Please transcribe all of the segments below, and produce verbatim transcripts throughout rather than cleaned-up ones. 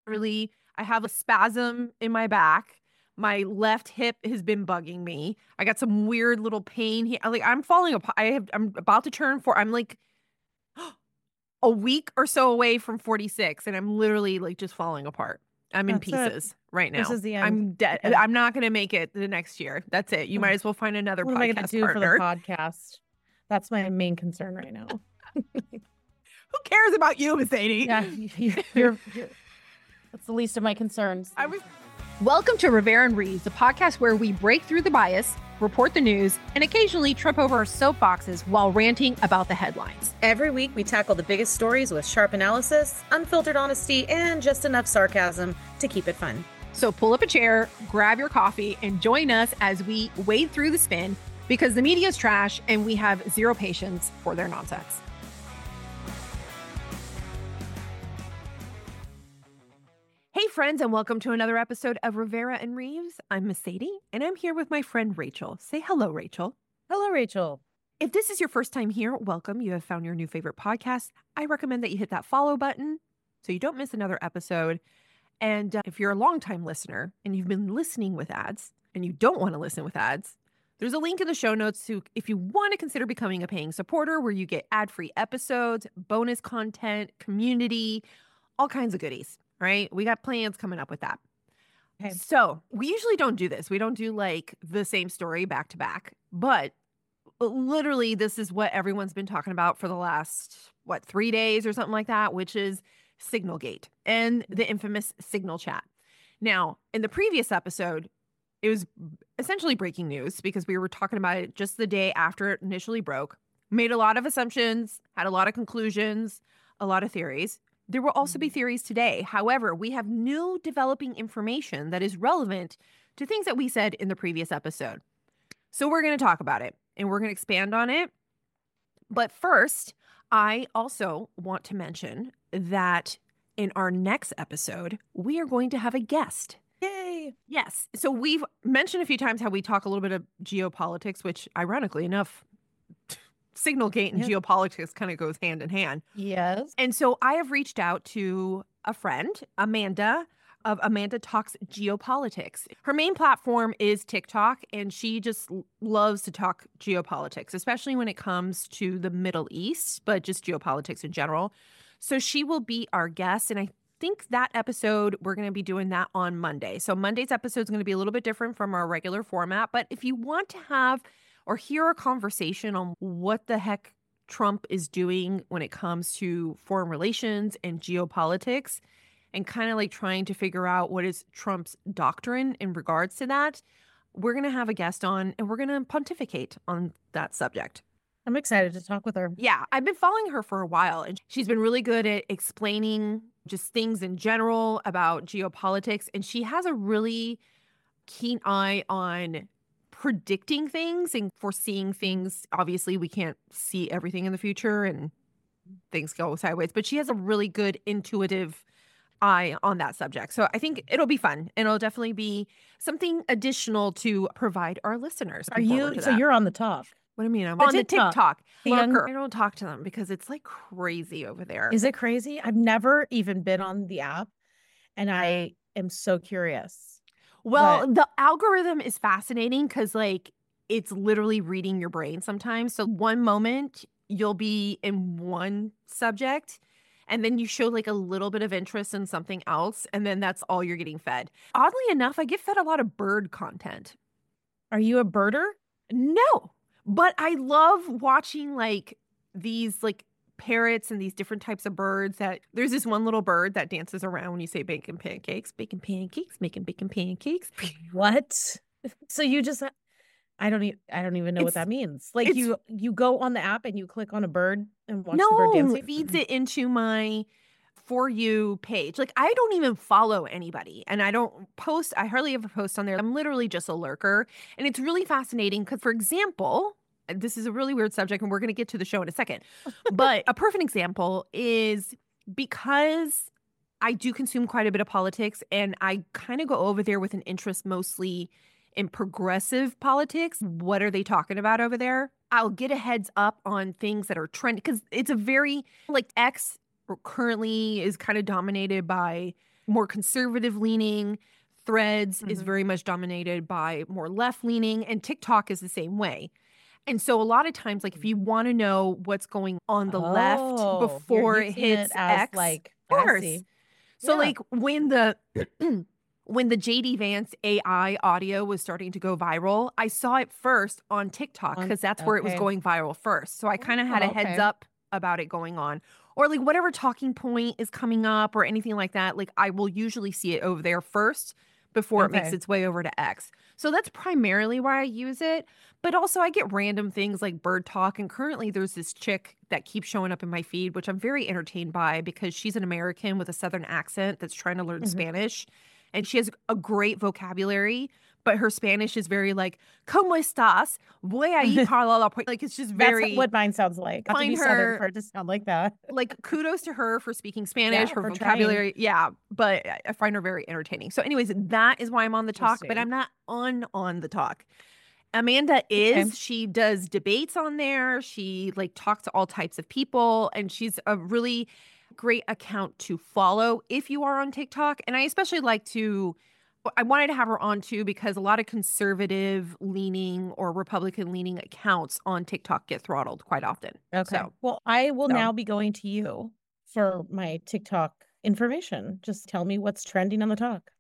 Really, I have a spasm in my back. My left hip has been bugging me. I got some weird little pain here. Like I'm falling apart. I have, I'm about to turn four. I'm like a week or so away from forty-six, and I'm literally like just falling apart. I'm in That's it. pieces right now. This is the end. I'm dead. Okay. I'm not going to make it the next year. That's it. You might as well find another What am I going to podcast do partner. for the podcast? That's my main concern right now. Who cares about you, Mercedes? Yeah, you, you're, you're. That's the least of my concerns. I was. Welcome to Rivera and Reeves, a podcast where we break through the bias, report the news, and occasionally trip over our soapboxes while ranting about the headlines. Every week, we tackle the biggest stories with sharp analysis, unfiltered honesty, and just enough sarcasm to keep it fun. So pull up a chair, grab your coffee, and join us as we wade through the spin, because the media is trash and we have zero patience for their nonsense. Hey friends, and welcome to another episode of Rivera and Reeves. I'm Mercedes, and I'm here with my friend Rachel. Say hello, Rachel. Hello, Rachel. If this is your first time here, welcome. You have found your new favorite podcast. I recommend that you hit that follow button so you don't miss another episode. And uh, if you're a longtime listener and you've been listening with ads and you don't want to listen with ads, there's a link in the show notes to if you want to consider becoming a paying supporter, where you get ad-free episodes, bonus content, community, all kinds of goodies. Right? We got plans coming up with that. Okay. So we usually don't do this. We don't do like the same story back to back, but literally this is what everyone's been talking about for the last, what, three days or something like that, which is Signalgate and the infamous Signal chat. Now, in the previous episode, it was essentially breaking news because we were talking about it just the day after it initially broke, made a lot of assumptions, had a lot of conclusions, a lot of theories. There will also be theories today. However, we have new developing information that is relevant to things that we said in the previous episode. So we're going to talk about it and we're going to expand on it. But first, I also want to mention that in our next episode, we are going to have a guest. Yay. Yes. So we've mentioned a few times how we talk a little bit of geopolitics, which ironically enough, Signalgate and Yeah. geopolitics kind of goes hand in hand. Yes. And so I have reached out to a friend, Amanda, of Amanda Talks Geopolitics. Her main platform is TikTok, and she just loves to talk geopolitics, especially when it comes to the Middle East, but just geopolitics in general. So she will be our guest, and I think that episode, we're going to be doing that on Monday. So Monday's episode is going to be a little bit different from our regular format, but if you want to have or hear a conversation on what the heck Trump is doing when it comes to foreign relations and geopolitics, and kind of like trying to figure out what is Trump's doctrine in regards to that, we're going to have a guest on and we're going to pontificate on that subject. I'm excited to talk with her. Yeah, I've been following her for a while, and she's been really good at explaining just things in general about geopolitics, and she has a really keen eye on predicting things and foreseeing things. Obviously, we can't see everything in the future and things go sideways, but she has a really good intuitive eye on that subject. So I think it'll be fun, and it'll definitely be something additional to provide our listeners. Are you? So you're on the talk. What do you mean? I'm The on the TikTok. TikTok. The young- Lurker. I don't talk to them because it's like crazy over there. Is it crazy? I've never even been on the app, and I am so curious. Well, But- the algorithm is fascinating because, like, it's literally reading your brain sometimes. So one moment you'll be in one subject, and then you show like a little bit of interest in something else, and then that's all you're getting fed. Oddly enough, I get fed a lot of bird content. Are you a birder? No, but I love watching like these like parrots and these different types of birds. That there's this one little bird that dances around when you say bacon pancakes, bacon pancakes, making bacon pancakes. What? So you just, I don't even, I don't even know what It's- that means. Like it's- you, you go on the app and you click on a bird and watch the bird No, dancing. it feeds it into my For You page. Like, I don't even follow anybody, and I don't post. I hardly ever post on there. I'm literally just a lurker, and it's really fascinating because, for example, this is a really weird subject, and we're going to get to the show in a second. But a perfect example is because I do consume quite a bit of politics, and I kind of go over there with an interest mostly in progressive politics. What are they talking about over there? I'll get a heads up on things that are trending because it's a very, like, X currently is kind of dominated by more conservative leaning. Threads Mm-hmm. is very much dominated by more left leaning, and TikTok is the same way. And so a lot of times, like if you want to know what's going on the Oh, left you're before it using hits it as, X, like, of I course. see. So Yeah. like when the when the J D Vance A I audio was starting to go viral, I saw it first on TikTok On- because that's where it was okay. going viral first. So I kind of had Oh, a heads okay. up about it going on. Or like whatever talking point is coming up or anything like that, like I will usually see it over there first before it makes Okay. its way over to X. So that's primarily why I use it. But also I get random things like Bird Talk. And currently there's this chick that keeps showing up in my feed, which I'm very entertained by because she's an American with a Southern accent that's trying to learn Mhm. Spanish. And she has a great vocabulary, but her Spanish is very like, ¿Cómo estás? Voy a ir para la pu-" Like it's just very, That's what mine sounds like. Not to Find be Southern her- for it to sound like that. like kudos to her for speaking Spanish, Yeah, her for vocabulary. Yeah, but I- I find her very entertaining. So anyways, that is why I'm on the talk, but Interesting. I'm not on on the talk. Amanda is, Okay. she does debates on there. She like talks to all types of people and she's a really great account to follow if you are on TikTok. And I especially like to I wanted to have her on too because a lot of conservative leaning or Republican leaning accounts on TikTok get throttled quite often. Okay. So Well, I will so. now be going to you for my TikTok information. Just tell me what's trending on the talk.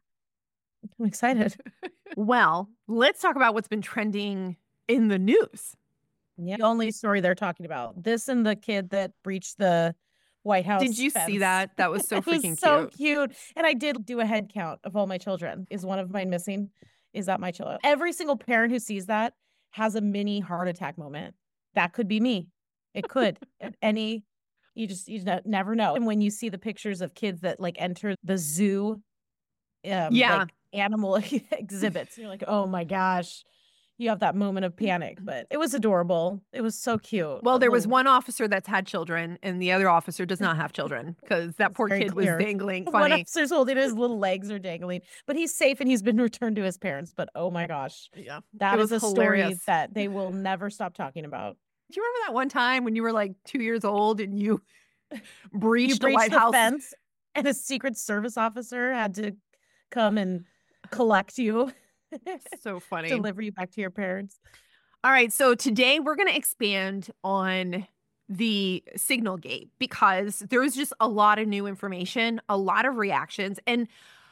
I'm excited. Well, let's talk about what's been trending in the news. Yeah. The only story they're talking about. This and the kid that breached the White House. Did you see fence. that? That was so It was freaking so cute. cute. And I did do a head count of all my children. Is one of mine missing? Is that my child? Every single parent who sees that has a mini heart attack moment. That could be me. It could. At any, you just you ne- never know. And when you see the pictures of kids that like enter the zoo, um, Yeah. like animal exhibits, you're like, oh my gosh. You have that moment of panic, but it was adorable. It was so cute. Well, A there was little- one officer that's had children, and the other officer does not have children because that poor very kid clear. was dangling. One Funny. officer's holding his little legs are dangling, but he's safe and he's been returned to his parents. But oh my gosh, Yeah. that It is was a story hilarious. that they will never stop talking about. Do you remember that one time when you were like two years old and you breached, You the breached White the House? fence, and a Secret Service officer had to come and collect you, So funny. deliver you back to your parents. All right, so today we're going to expand on the Signal Gate because there's just a lot of new information, a lot of reactions, and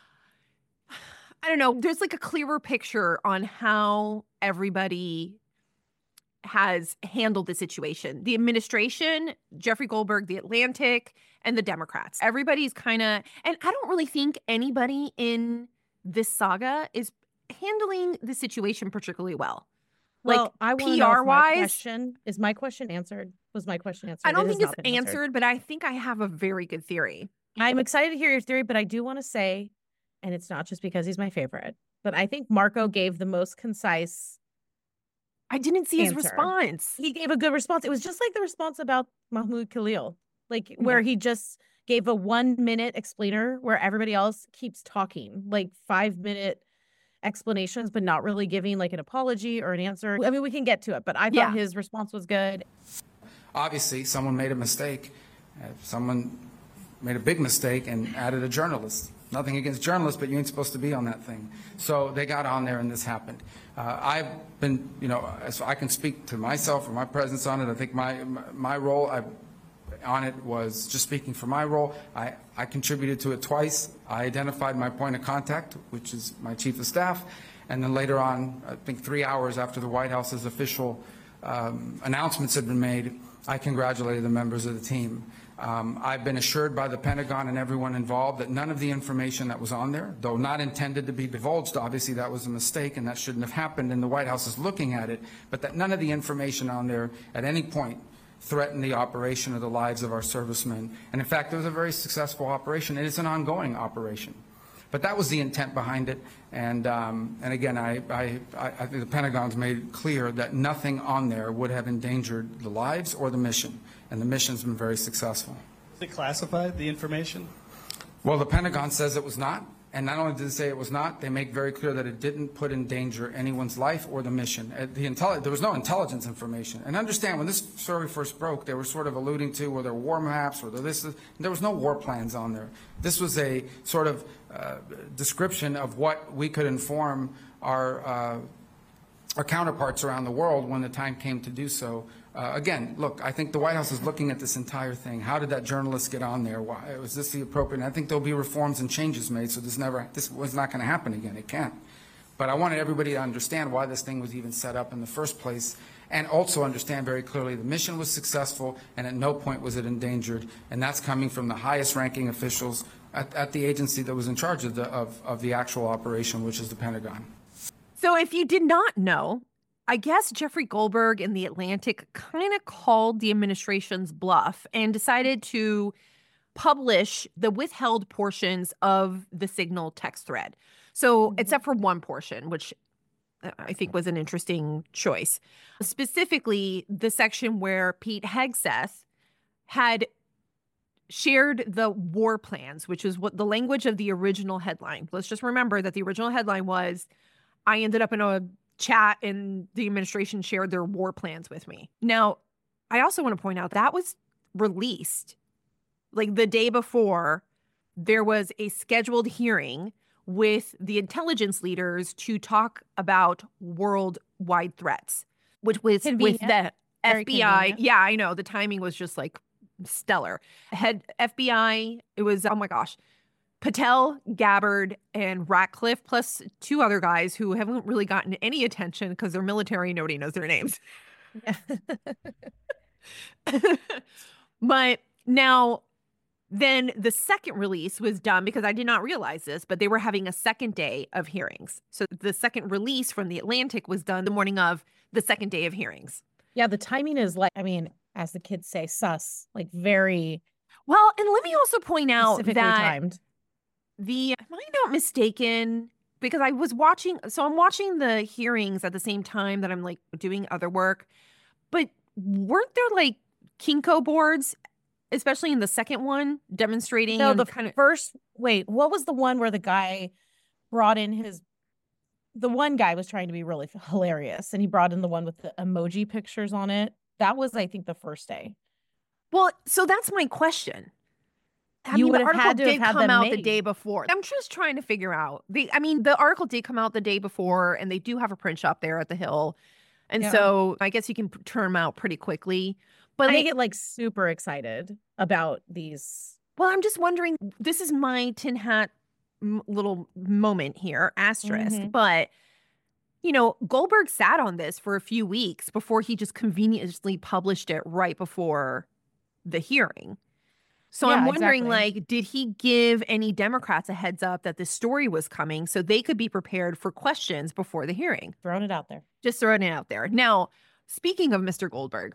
I don't know, there's like a clearer picture on how everybody has handled the situation. The administration, Jeffrey Goldberg, The Atlantic, and the Democrats. Everybody's kind of, and I don't really think anybody in this saga is handling the situation particularly well. Well, Like, I want to P know R if my wise, question is my question answered. Was my question answered? I don't It has think it's not been answered, but I think I have a very good theory. I'm excited to hear your theory, but I do want to say, and it's not just because he's my favorite, but I think Marco gave the most concise. I didn't see his Answer. response. He gave a good response. It was just like the response about Mahmoud Khalil, like where Yeah. he just gave a one minute explainer where everybody else keeps talking, like five minute explanations, but not really giving like an apology or an answer. I mean, we can get to it, but I thought Yeah. his response was good. Obviously, someone made a mistake. Uh, someone made a big mistake and added a journalist. Nothing against journalists, but you ain't supposed to be on that thing. So they got on there and this happened. Uh, I've been, you know, so I can speak to myself or my presence on it. I think my my role I, on it was just speaking for my role. I, I contributed to it twice. I identified my point of contact, which is my chief of staff. And then later on, I think three hours after the White House's official um, announcements had been made, I congratulated the members of the team. Um, I've been assured by the Pentagon and everyone involved that none of the information that was on there, though not intended to be divulged, obviously that was a mistake and that shouldn't have happened, and the White House is looking at it, but that none of the information on there at any point threatened the operation or the lives of our servicemen. And in fact, it was a very successful operation. It is an ongoing operation. But that was the intent behind it. And, um, and again, I, I, I think the Pentagon's made it clear that nothing on there would have endangered the lives or the mission. And the mission's been very successful. Is it classified, the information? Well, the Pentagon says it was not. And not only did they say it was not, they make very clear that it didn't put in danger anyone's life or the mission. Uh, The intelli- there was no intelligence information. And understand, when this story first broke, they were sort of alluding to were there war maps, or this. There was no war plans on there. This was a sort of uh, description of what we could inform our uh, our counterparts around the world when the time came to do so. Uh, again, look, I think the White House is looking at this entire thing. How did that journalist get on there? Why was this the appropriate? And I think there'll be reforms and changes made, so this never, this was not going to happen again. It can't. But I wanted everybody to understand why this thing was even set up in the first place, and also understand very clearly the mission was successful, and at no point was it endangered. And that's coming from the highest-ranking officials at, at the agency that was in charge of the of, of the actual operation, which is the Pentagon. So if you did not know, I guess Jeffrey Goldberg in The Atlantic kind of called the administration's bluff and decided to publish the withheld portions of the Signal text thread. So, mm-hmm. except for one portion, which I think was an interesting choice. Specifically, the section where Pete Hegseth had shared the war plans, which is what the language of the original headline. Let's just remember that the original headline was, I ended up in a chat and the administration shared their war plans with me. Now, I also want to point out that was released like the day before there was a scheduled hearing with the intelligence leaders to talk about worldwide threats, which was Convenient. with the Very F B I. convenient. Yeah, I know. The timing was just like stellar. Head F B I, it was, oh my gosh, Patel, Gabbard, and Ratcliffe, plus two other guys who haven't really gotten any attention because they're military. Nobody knows their names. But now, then the second release was done because I did not realize this, but they were having a second day of hearings. So the second release from The Atlantic was done the morning of the second day of hearings. Yeah, the timing is like, I mean, as the kids say, sus, like very Well, and let me also point out specifically that timed. the, am I not mistaken? Because I was watching, so I'm watching the hearings at the same time that I'm like doing other work, but weren't there like Kinko boards, especially in the second one, demonstrating? No, and the kind of first, wait, what was the one where the guy brought in his, the one guy was trying to be really hilarious and he brought in the one with the emoji pictures on it. That was, I think, the first day. Well, so that's my question. I You mean, would the have article had to have did had come them out the made. day before. I'm just trying to figure out the. I mean, the article did come out the day before, and they do have a print shop there at the Hill, and Yeah. so I guess you can p- turn them out pretty quickly. But I they, get like super excited about these. well, I'm just wondering. This is my tin hat m- little moment here, asterisk. Mhm. But you know, Goldberg sat on this for a few weeks before he just conveniently published it right before the hearing. So I'm Yeah, wondering, exactly. like, did he give any Democrats a heads up that this story was coming so they could be prepared for questions before the hearing? Throwing it out there. Just throwing it out there. Now, speaking of Mister Goldberg,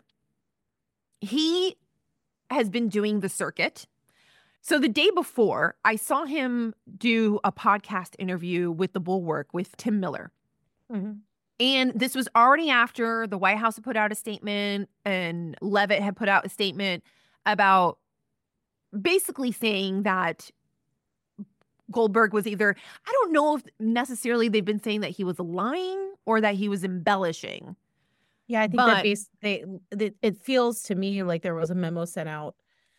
he has been doing the circuit. So the day before, I saw him do a podcast interview with The Bulwark with Tim Miller. Mhm. And this was already after the White House had put out a statement and Leavitt had put out a statement about basically saying that Goldberg was either, I don't know if necessarily they've been saying that he was lying or that he was embellishing. Yeah, I think But- that base, they, it, it feels to me like there was a memo sent out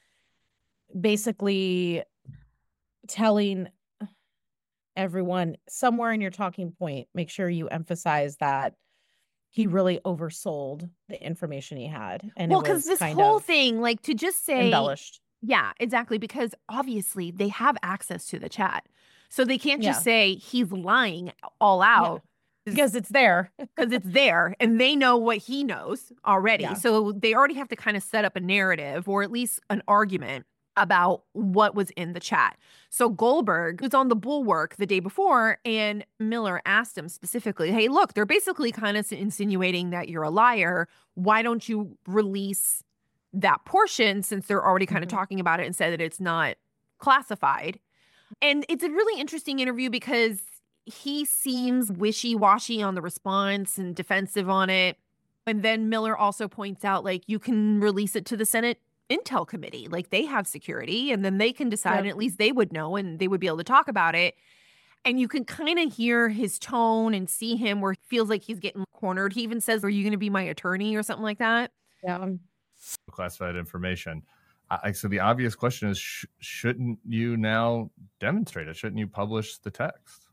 basically telling everyone somewhere in your talking point, make sure you emphasize that he really oversold the information he had. And Well, it because was this kind whole of thing, like to just say, embellished. yeah, exactly. Because obviously they have access to the chat. So they can't just Yeah. say he's lying all out. Because it's there. Because it's there and they know what he knows already. Yeah. So they already have to kind of set up a narrative or at least an argument about what was in the chat. So Goldberg was on the Bulwark the day before and Miller asked him specifically, hey, look, they're basically kind of insinuating that you're a liar. Why don't you release that portion since they're already kind of Mhm. talking about it and said that it's not classified? And it's a really interesting interview because he seems wishy-washy on the response and defensive on it. And then Miller also points out, like, you can release it to the Senate Intel Committee. Like, they have security, and then they can decide, Yep. and at least they would know, and they would be able to talk about it. And you can kind of hear his tone and see him where he feels like he's getting cornered. He even says, "Are you going to be my attorney?" or something like that. Yeah. Classified information. I, so the obvious question is, sh- shouldn't you now demonstrate it? Shouldn't you publish the text?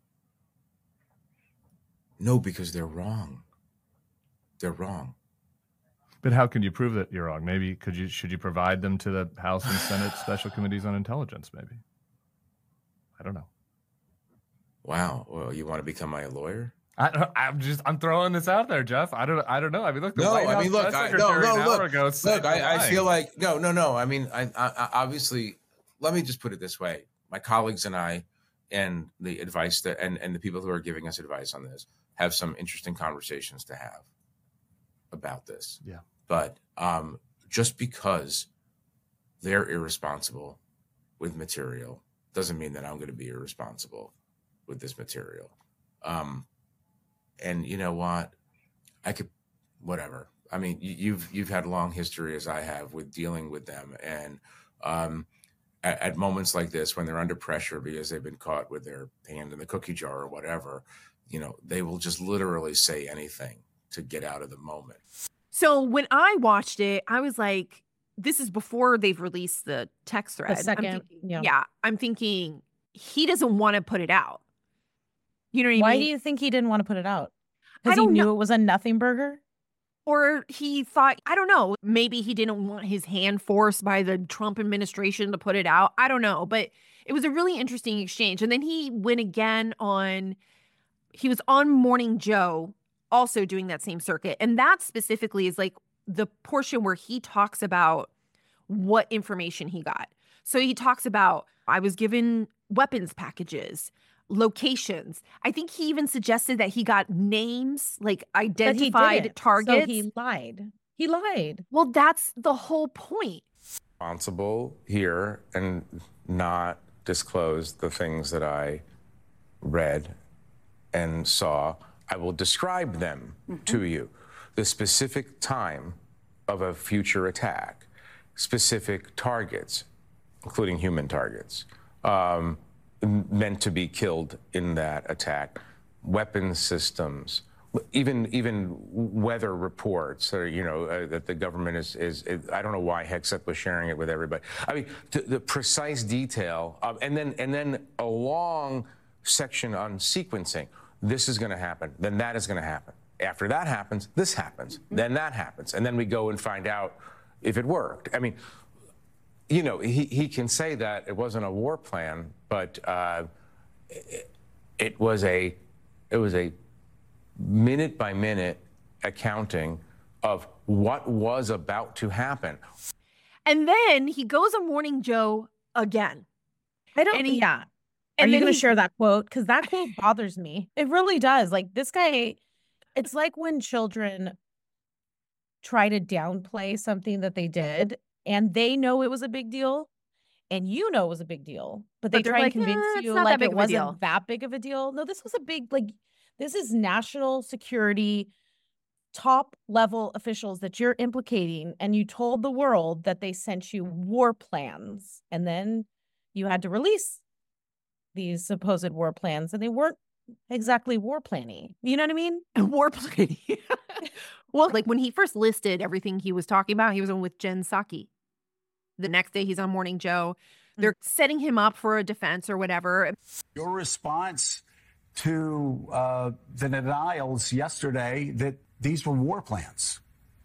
No, because they're wrong. They're wrong. But how can you prove that you're wrong? Maybe could you should you provide them to the House and Senate Special Committees on Intelligence? Maybe. I don't know. Wow. Well, you want to become my lawyer? I don't, I'm just I'm throwing this out there, Jeff. I don't I don't know. I mean, look. The no, White House I mean, look. press I, no, secretary no, an look. hour ago said Look, I, I lying. feel like no, no, no. I mean, I, I, I obviously. Let me just put it this way: my colleagues and I, and the advice that, and and the people who are giving us advice on this, have some interesting conversations to have about this. Yeah. But um, just because they're irresponsible with material doesn't mean that I'm going to be irresponsible with this material. Um, and you know what? I could, whatever. I mean, you, you've you've had a long history, as I have, with dealing with them, and um, at, at moments like this, when they're under pressure because they've been caught with their hand in the cookie jar or whatever, you know, they will just literally say anything to get out of the moment. So when I watched it, I was like, this is before they've released the text thread. The second, I'm thinking, yeah. yeah. I'm thinking he doesn't want to put it out. You know what I Why mean? do you think he didn't want to put it out? I Because he don't knew know. it was a nothing burger? Or he thought, I don't know, maybe he didn't want his hand forced by the Trump administration to put it out. I don't know. But it was a really interesting exchange. And then he went again on, he was on Morning Joe, also doing that same circuit. And that specifically is like the portion where he talks about what information he got. So he talks about, I was given weapons packages, locations. I think he even suggested that he got names, like But he identified didn't. targets. So he lied. He lied. Well, that's the whole point. Responsible here and not disclose the things that I read and saw. I will describe them mm-hmm. to you. The specific time of a future attack, specific targets, including human targets, um, meant to be killed in that attack, weapon systems, even even weather reports, or, you know, uh, that the government is, is, is, I don't know why Hexet was sharing it with everybody. I mean, the, the precise detail, of, and then and then a long section on sequencing. This is going to happen, then that is going to happen. After that happens, this happens, mm-hmm. then that happens. And then we go and find out if it worked. I mean, you know, he, he can say that it wasn't a war plan, but uh, it, it was a it was a minute by minute accounting of what was about to happen. And then he goes on Morning Joe again. I don't. And he, yeah. And Are you then going to he- share that quote? Because that quote bothers me. It really does. Like, this guy, it's like when children try to downplay something that they did and they know it was a big deal and you know it was a big deal, but they But they're try like, and convince "Eh, it's you not that like big it of a deal." wasn't that big of a deal. No, this was a big, like, this is national security, top level officials that you're implicating, and you told the world that they sent you war plans, and then you had to release these supposed war plans, and they weren't exactly war planning. You know what I mean? War planning. Well, like when he first listed everything he was talking about, he was on with Jen Psaki. The next day he's on Morning Joe. They're setting him up for a defense or whatever. Your response to uh, the denials yesterday that these were war plans.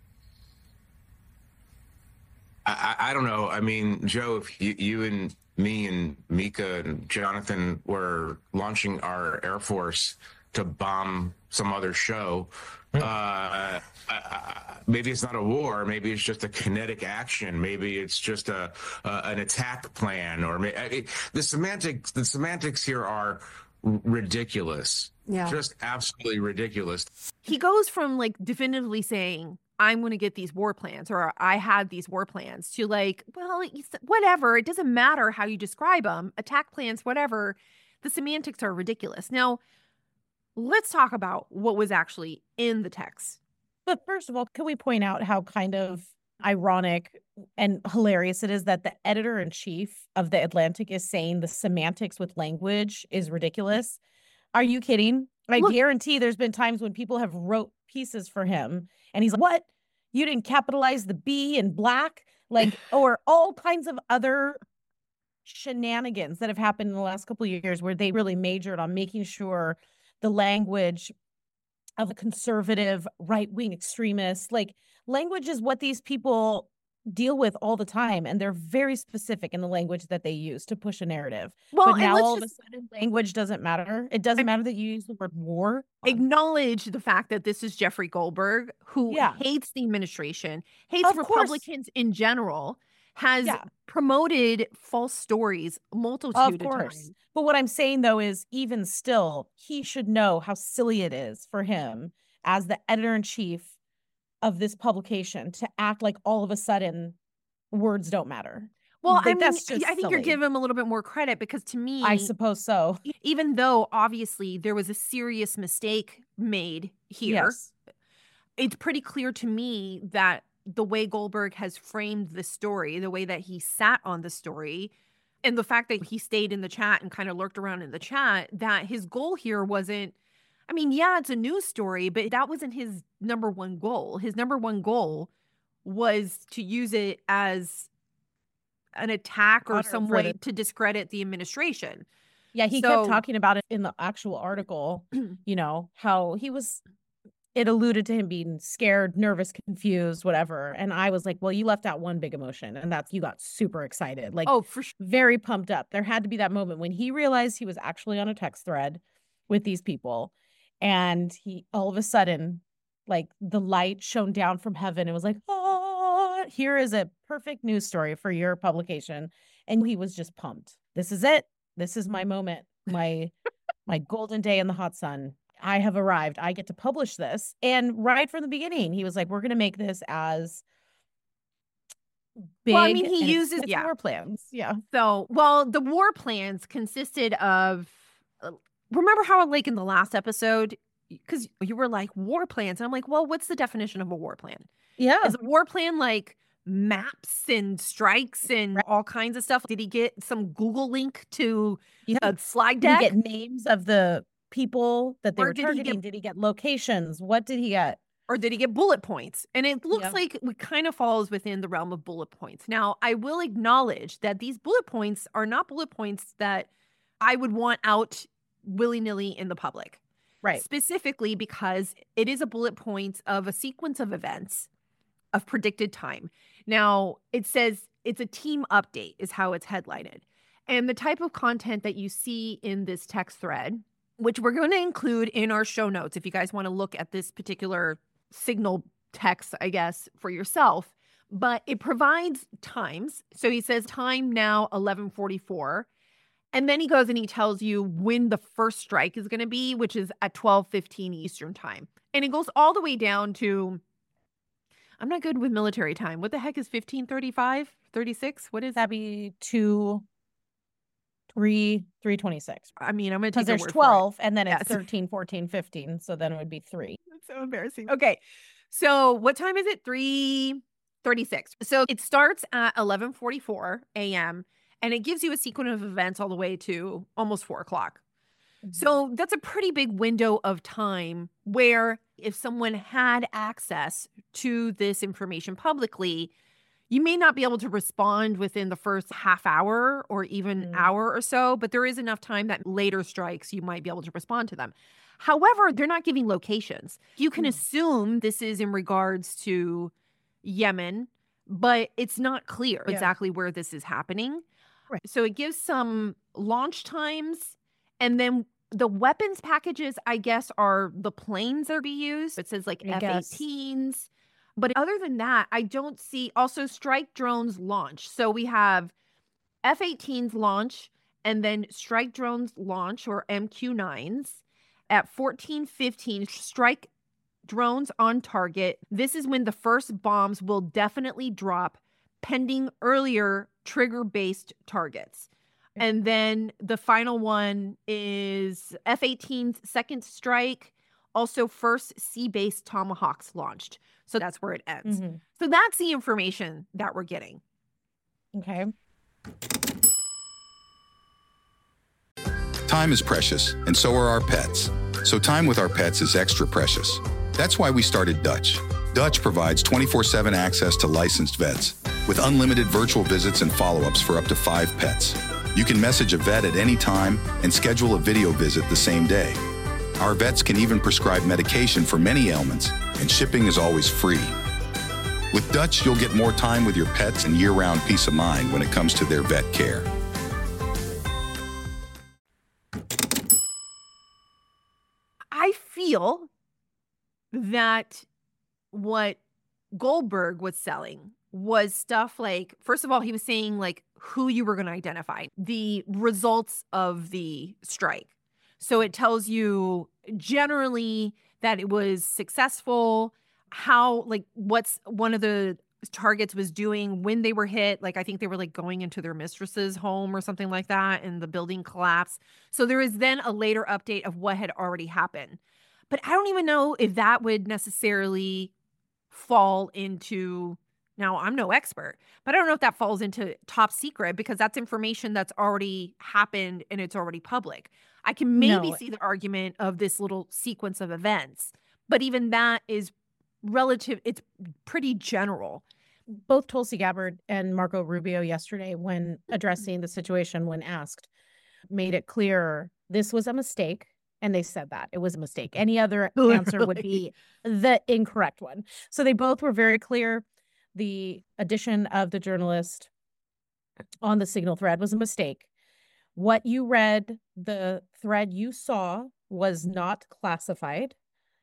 I, I don't know. I mean, Joe, if you, you and me and Mika and Jonathan were launching our Air Force to bomb some other show, uh, uh, maybe it's not a war. Maybe it's just a kinetic action. Maybe it's just a uh, an attack plan. Or may, I mean, the semantics. The semantics here are ridiculous. Yeah, just absolutely ridiculous. He goes from like definitively saying, I'm going to get these war plans, or I had these war plans, to like, well, it's- whatever. It doesn't matter how you describe them. Attack plans, whatever. The semantics are ridiculous. Now, let's talk about what was actually in the text. But first of all, can we point out how kind of ironic and hilarious it is that the editor-in-chief of The Atlantic is saying the semantics with language is ridiculous? Are you kidding? I Look- guarantee there's been times when people have wrote pieces for him and he's like, what? You didn't capitalize the B in black? Like, or all kinds of other shenanigans that have happened in the last couple of years where they really majored on making sure the language of a conservative right-wing extremist, like language is what these people deal with all the time. And they're very specific in the language that they use to push a narrative. Well, But and now let's all just- of a sudden language doesn't matter. It doesn't matter that you use the word war. Acknowledge the fact that this is Jeffrey Goldberg, who Yeah. hates the administration, hates Of course. Republicans in general, has Yeah. promoted false stories multitude Of of course. times. But what I'm saying though is even still, he should know how silly it is for him as the editor-in-chief of this publication to act like all of a sudden words don't matter. Well, Like, I mean, that's just I think you're silly. giving him a little bit more credit because to me, I suppose so. even though obviously there was a serious mistake made here, Yes. it's pretty clear to me that the way Goldberg has framed the story, the way that he sat on the story, and the fact that he stayed in the chat and kind of lurked around in the chat, that his goal here wasn't, I mean, yeah, it's a news story, but that wasn't his number one goal. His number one goal was to use it as an attack or Fodder some for way the- to discredit the administration. Yeah, he So- kept talking about it in the actual article, you know, how he was, it alluded to him being scared, nervous, confused, whatever. And I was like, well, you left out one big emotion, and that's you got super excited. Like, Oh, for sure. very pumped up. There had to be that moment when he realized he was actually on a text thread with these people. And he all of a sudden, like the light shone down from heaven. It was like, oh, here is a perfect news story for your publication. And he was just pumped. This is it. This is my moment. My my golden day in the hot sun. I have arrived. I get to publish this. And right from the beginning, he was like, we're gonna make this as big. Well, I mean, he and uses- it's yeah. war plans. Yeah. So, well, the war plans consisted of, uh, remember how, like, in the last episode, because you were like, war plans. And I'm like, well, what's the definition of a war plan? Yeah. Is a war plan like maps and strikes and Right. all kinds of stuff? Did he get some Google link to Yeah. a slide Did deck? he get names of the people that they Or were did he get- targeting? Did he get locations? What did he get? Or did he get bullet points? And it looks Yeah. like it kind of falls within the realm of bullet points. Now, I will acknowledge that these bullet points are not bullet points that I would want out willy-nilly in the public. Right. Specifically because it is a bullet point of a sequence of events of predicted time. Now, it says it's a team update is how it's headlighted. And the type of content that you see in this text thread, which we're going to include in our show notes if you guys want to look at this particular signal text, I guess, for yourself, but it provides times. So he says time now eleven forty-four. And then he goes and he tells you when the first strike is going to be, which is at twelve fifteen Eastern time. And it goes all the way down to, I'm not good with military time. What the heck is fifteen thirty-five, thirty-six? What is that? That'd be two, three, three twenty-six. I mean, I'm going to take Because your there's word for it. twelve and then it's Yes. thirteen, fourteen, fifteen. So then it would be three. That's so embarrassing. Okay. So what time is it? three thirty-six. So it starts at eleven forty-four a.m. and it gives you a sequence of events all the way to almost four o'clock. So that's a pretty big window of time where if someone had access to this information publicly, you may not be able to respond within the first half hour or even Mm. hour or so, but there is enough time that later strikes, you might be able to respond to them. However, they're not giving locations. You can Mm. assume this is in regards to Yemen, but it's not clear Yeah. exactly where this is happening. Right. So it gives some launch times, and then the weapons packages, I guess, are the planes that are being used. It says like I F guess. eighteens. But other than that, I don't see also strike drones launch. So we have F eighteens launch and then strike drones launch or M Q nines at fourteen fifteen. Strike drones on target. This is when the first bombs will definitely drop pending earlier trigger-based targets. And then the final one is F eighteen's second strike, also first sea-based Tomahawks launched. So that's where it ends. Mhm. So that's the information that we're getting. Okay. Time is precious, and so are our pets. So time with our pets is extra precious. That's why we started Dutch. Dutch provides twenty-four seven access to licensed vets with unlimited virtual visits and follow-ups for up to five pets. You can message a vet at any time and schedule a video visit the same day. Our vets can even prescribe medication for many ailments, and shipping is always free. With Dutch, you'll get more time with your pets and year-round peace of mind when it comes to their vet care. I feel that what Goldberg was selling was stuff like, first of all, he was saying like who you were going to identify, the results of the strike. So it tells you generally that it was successful, how, like, what's one of the targets was doing when they were hit. Like, I think they were like going into their mistress's home or something like that, and the building collapsed. So there is then a later update of what had already happened. But I don't even know if that would necessarily fall into, now I'm no expert, but I don't know if that falls into top secret, because that's information that's already happened and it's already public. I can maybe No. see the argument of this little sequence of events, but even that is relative. It's pretty general. Both Tulsi Gabbard and Marco Rubio yesterday, when addressing the situation when asked, made it clear this was a mistake. And they said that it was a mistake. Any other answer would be the incorrect one. So they both were very clear. The addition of the journalist on the Signal thread was a mistake. What you read, the thread you saw, was not classified.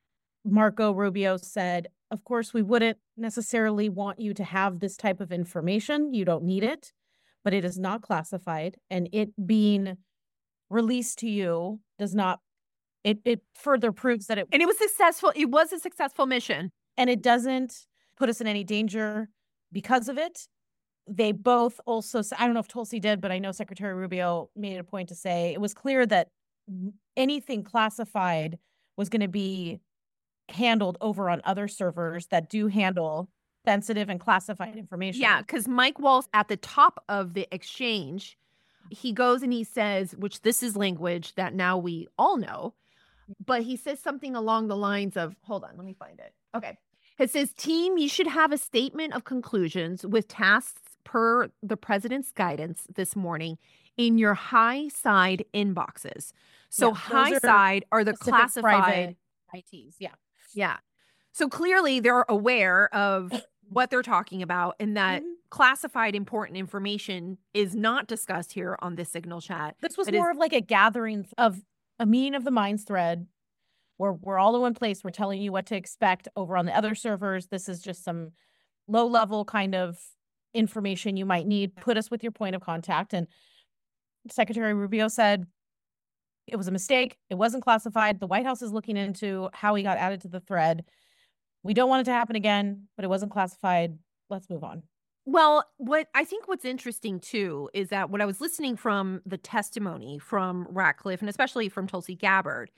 Marco Rubio said, of course, we wouldn't necessarily want you to have this type of information. You don't need it, but it is not classified. And it being released to you does not, it, it further proves that it, And it was successful. It was a successful mission. and it doesn't put us in any danger because of it. They both also, I don't know if Tulsi did, but I know Secretary Rubio made it a point to say it was clear that anything classified was going to be handled over on other servers that do handle sensitive and classified information. Yeah, because Mike Waltz at the top of the exchange, he goes and he says, which this is language that now we all know, but he says something along the lines of, hold on, let me find it. Okay. It says, team, you should have a statement of conclusions with tasks per the president's guidance this morning in your high side inboxes. So Yeah, those high are side are the specific classified. private I Ts. Yeah. Yeah. So clearly they're aware of what they're talking about, and that Mhm. classified important information is not discussed here on this Signal chat. This was but is- more of like a gathering of a meeting of the minds thread where we're all in one place. We're telling you what to expect over on the other servers. This is just some low level kind of information you might need. Put us with your point of contact. And Secretary Rubio said it was a mistake. It wasn't classified. The White House is looking into how he got added to the thread. We don't want it to happen again, but it wasn't classified. Let's move on. Well, what I think what's interesting too is that when I was listening from the testimony from Ratcliffe, and especially from Tulsi Gabbard,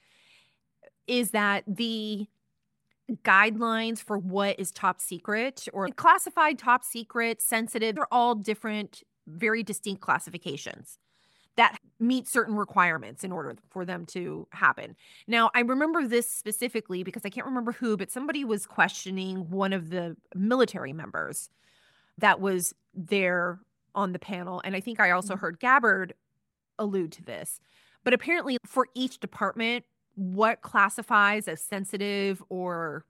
is that the guidelines for what is top secret or classified, top secret, sensitive, they're all different, very distinct classifications that meet certain requirements in order for them to happen. Now, I remember this specifically because I can't remember who, but somebody was questioning one of the military members that was there on the panel. And I think I also heard Gabbard allude to this. But apparently for each department, what classifies as sensitive or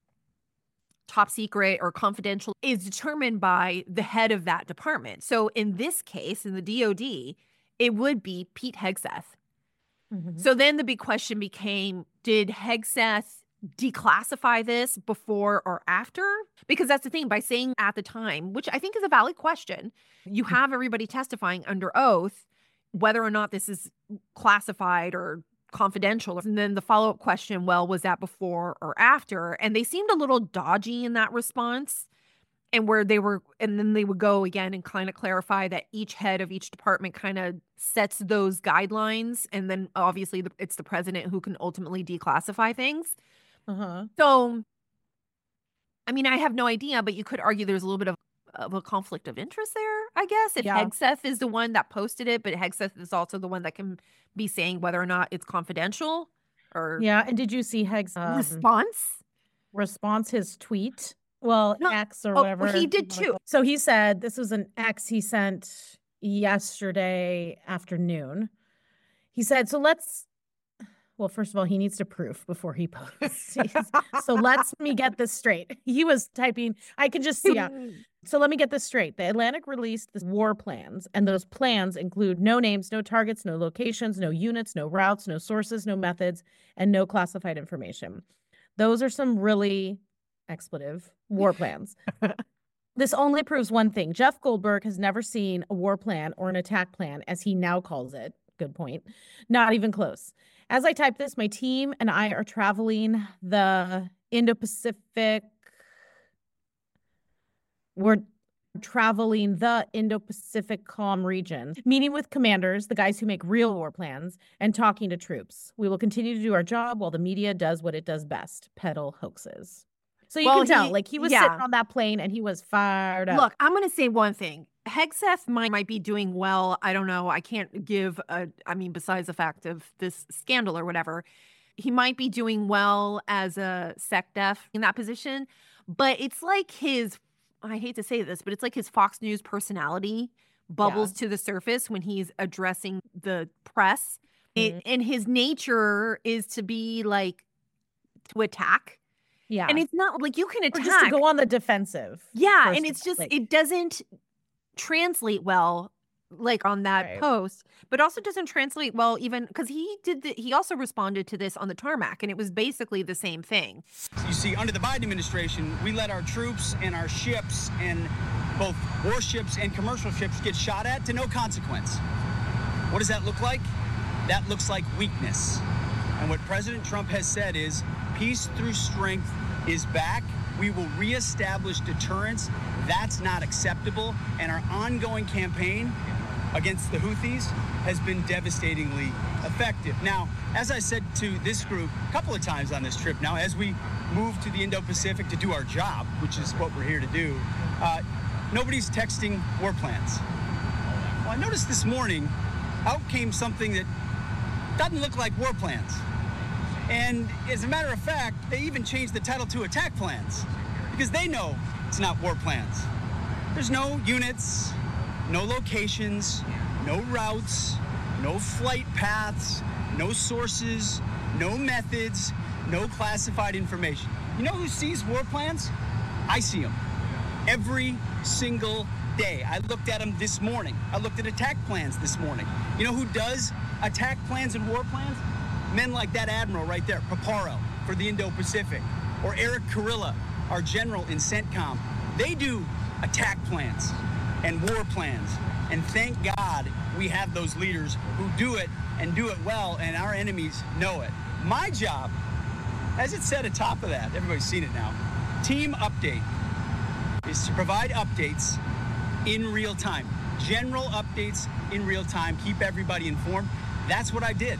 top secret or confidential is determined by the head of that department. So in this case, in the D O D, it would be Pete Hegseth. Mhm. So then the big question became, did Hegseth declassify this before or after? Because that's the thing, by saying at the time, which I think is a valid question, you have everybody testifying under oath, whether or not this is classified or confidential. And then the follow-up question, well, was that before or after? And they seemed a little dodgy in that response. And where they were, and then they would go again and kind of clarify that each head of each department kind of sets those guidelines. And then obviously the, it's the president who can ultimately declassify things. Uh-huh. So, I mean, I have no idea, but you could argue there's a little bit of, of a conflict of interest there. I guess, if Yeah. Hegseth is the one that posted it, but Hegseth is also the one that can be saying whether or not it's confidential or Yeah. And did you see Heg's um, response. response, his tweet? Well, No. X or Oh, whatever. he did you wanna too. call it. So he said this was an X he sent yesterday afternoon. He said, so let's, well, first of all, he needs to proof before he posts. So let's me get this straight. He was typing, I can just see. Yeah. So let me get this straight. The Atlantic released the war plans, and those plans include no names, no targets, no locations, no units, no routes, no sources, no methods, and no classified information. Those are some really expletive war plans. This only proves one thing. Jeff Goldberg has never seen a war plan or an attack plan, as he now calls it. Good point. Not even close. As I type this, my team and I are traveling the Indo-Pacific. We're traveling the Indo-Pacific Calm region, meeting with commanders, the guys who make real war plans, and talking to troops. We will continue to do our job while the media does what it does best, peddle hoaxes. So you Well, can tell, he- like, he was yeah. sitting on that plane and he was fired up. Look, I'm going to say one thing. Hegseth might, might be doing well. I don't know. I can't give a, I mean, besides the fact of this scandal or whatever, he might be doing well as a SecDef in that position. But it's like his, I hate to say this, but it's like his Fox News personality bubbles to the surface when he's addressing the press. Mhm. It, and his nature is to be like, to attack. Yeah. And it's not like you can Or attack. just to go on the defensive. Yeah, first and of it's all, just like- it doesn't translate well like on that Right. post, but also doesn't translate well even because he did the, he also responded to this on the tarmac, and it was basically the same thing. You see, under the Biden administration, we let our troops and our ships and both warships and commercial ships get shot at to no consequence. What does that look like? That looks like weakness. And what President Trump has said is peace through strength is back. We will reestablish deterrence. That's not acceptable. And our ongoing campaign against the Houthis has been devastatingly effective. Now, as I said to this group a couple of times on this trip now, as we move to the Indo-Pacific to do our job, which is what we're here to do, uh, nobody's texting war plans. Well, I noticed this morning, out came something that doesn't look like war plans. And as a matter of fact, they even changed the title to attack plans because they know it's not war plans. There's no units, no locations, no routes, no flight paths, no sources, no methods, no classified information. You know who sees war plans? I see them every single day. I looked at them this morning. I looked at attack plans this morning. You know who does attack plans and war plans? Men like that admiral right there, Paparo, for the Indo-Pacific, or Eric Kurilla, our general in CENTCOM. They do attack plans and war plans. And thank God we have those leaders who do it and do it well, and our enemies know it. My job, as it said atop of that, everybody's seen it now, team update, is to provide updates in real time. General updates in real time, keep everybody informed. That's what I did.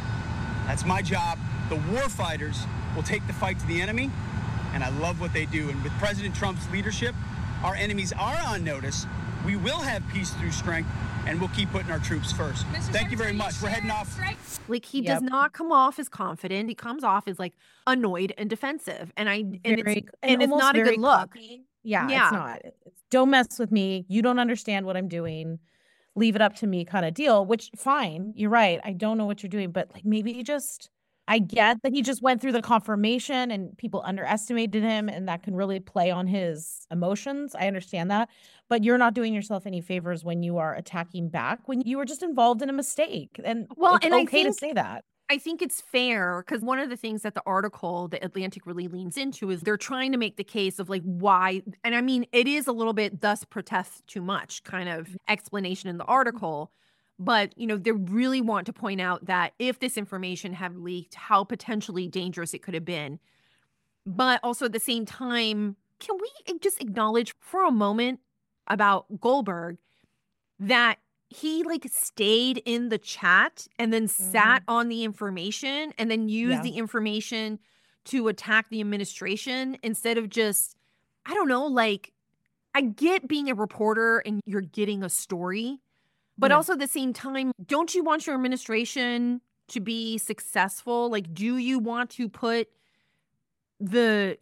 That's my job. The war fighters will take the fight to the enemy, and I love what they do. And with President Trump's leadership, our enemies are on notice. We will have peace through strength, and we'll keep putting our troops first. Thank you very much. We're heading off. Like he Yep. does not come off as confident. He comes off as like annoyed and defensive, and I and Very- it's and it's almost not a very good look. cocky. Yeah, Yeah. it's not. It's, don't mess with me. You don't understand what I'm doing. Leave it up to me kind of deal, which fine. You're right. I don't know what you're doing, but like maybe you just, I get that he just went through the confirmation and people underestimated him and that can really play on his emotions. I understand that, but you're not doing yourself any favors when you are attacking back, when you were just involved in a mistake. And Well, it's and I okay think- to say that. I think it's fair because one of the things that the article, the Atlantic really leans into is they're trying to make the case of like why, and I mean, it is a little bit thus protest too much kind of explanation in the article, but you know, they really want to point out that if this information had leaked, how potentially dangerous it could have been. But also at the same time, can we just acknowledge for a moment about Goldberg that he like stayed in the chat and then sat on the information and then used Yeah. the information to attack the administration instead of just, I don't know, like I get being a reporter and you're getting a story, but Yeah. also at the same time, don't you want your administration to be successful? Like, do you want to put the,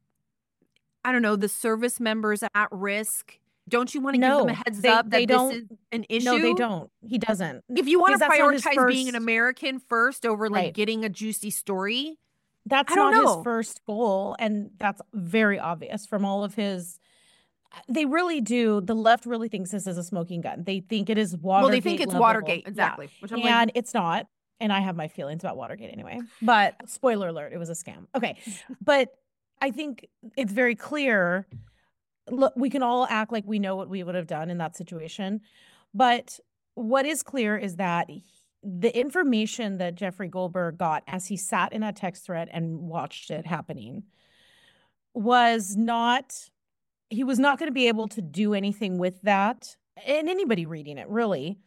I don't know, the service members at risk? Don't you want to give them a No, heads they- up they that this don't- is an issue? No, they don't. He doesn't. If you want to Because that's not his prioritize being an first- American first over like Right. getting a juicy story, That's I don't not know. his first goal, and that's very obvious from all of his. They really do. The left really thinks this is a smoking gun. They think it is Watergate. well, they think it's level. Watergate. Yeah. Exactly. Which I'm And like, it's not. And I have my feelings about Watergate anyway. But spoiler alert, it was a scam. Okay. But I think it's very clear. Look, we can all act like we know what we would have done in that situation. But what is clear is that he- the information that Jeffrey Goldberg got as he sat in a text thread and watched it happening was not, he was not going to be able to do anything with that. And anybody reading it really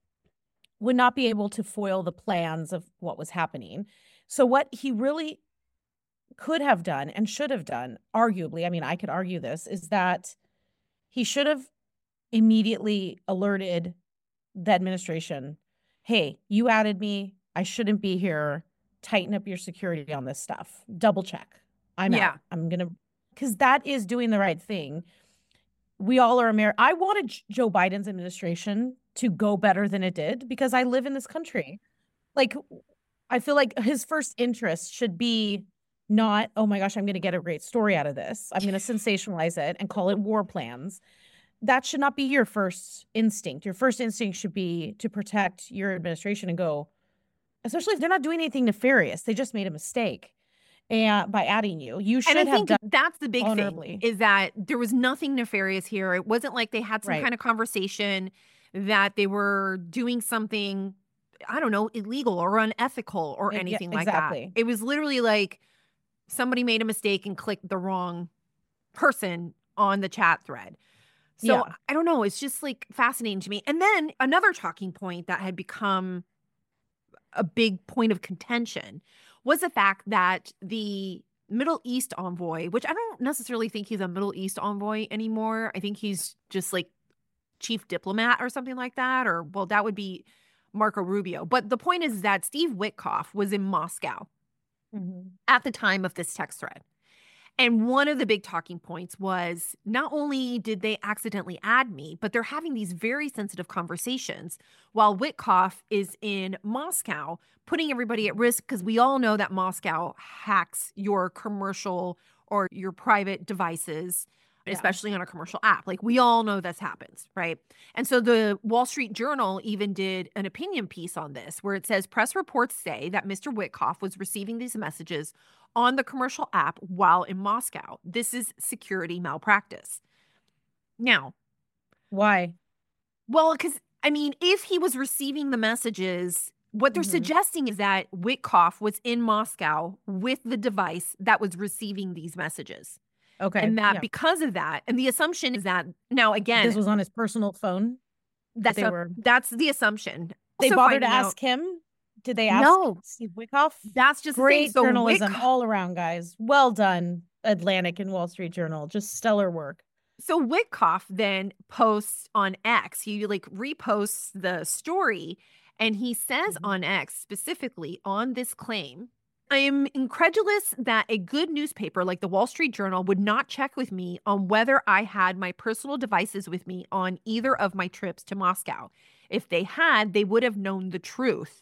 would not be able to foil the plans of what was happening. So what he really could have done and should have done, arguably, I mean, I could argue this, is that he should have immediately alerted the administration, hey, you added me. I shouldn't be here. Tighten up your security on this stuff. Double check. I'm Yeah. out. I'm going to, because that is doing the right thing. We all are American. I wanted J- Joe Biden's administration to go better than it did because I live in this country. Like, I feel like his first interest should be not, oh my gosh, I'm going to get a great story out of this. I'm going to sensationalize it and call it war plans. That should not be your first instinct. Your first instinct should be to protect your administration and go, especially if they're not doing anything nefarious. They just made a mistake. And by adding you, you should and I have think done that's the big honorably. thing is that there was nothing nefarious here. It wasn't like they had some Right. kind of conversation that they were doing something, I don't know, illegal or unethical or Yeah, anything like exactly. that. It was literally like somebody made a mistake and clicked the wrong person on the chat thread. So Yeah. I don't know. It's just like fascinating to me. And then another talking point that had become a big point of contention was the fact that the Middle East envoy, which I don't necessarily think he's a Middle East envoy anymore. I think he's just like chief diplomat or something like that. Or, well, that would be Marco Rubio. But the point is that Steve Witkoff was in Moscow Mhm. at the time of this text thread. And one of the big talking points was not only did they accidentally add me, but they're having these very sensitive conversations while Witkoff is in Moscow, putting everybody at risk because we all know that Moscow hacks your commercial or your private devices, Yeah. especially on a commercial app. Like we all know this happens, right? And so the Wall Street Journal even did an opinion piece on this where it says press reports say that Mister Witkoff was receiving these messages on the commercial app while in Moscow. This is security malpractice. Now, Why? well, because I mean, if he was receiving the messages, what they're Mhm. suggesting is that Witkoff was in Moscow with the device that was receiving these messages. Okay. And that yeah. because of that, and the assumption is that now again, This was on his personal phone. that's they a- were- that's the assumption. They Also bothered to finding out- ask him. Did they ask No. Steve Witkoff? That's just the thing. Great So journalism Witkoff- all around, guys. Well done, Atlantic and Wall Street Journal. Just stellar work. So Witkoff then posts on X. He like reposts the story and he says Mhm. on X specifically on this claim, I am incredulous that a good newspaper like the Wall Street Journal would not check with me on whether I had my personal devices with me on either of my trips to Moscow. If they had, they would have known the truth.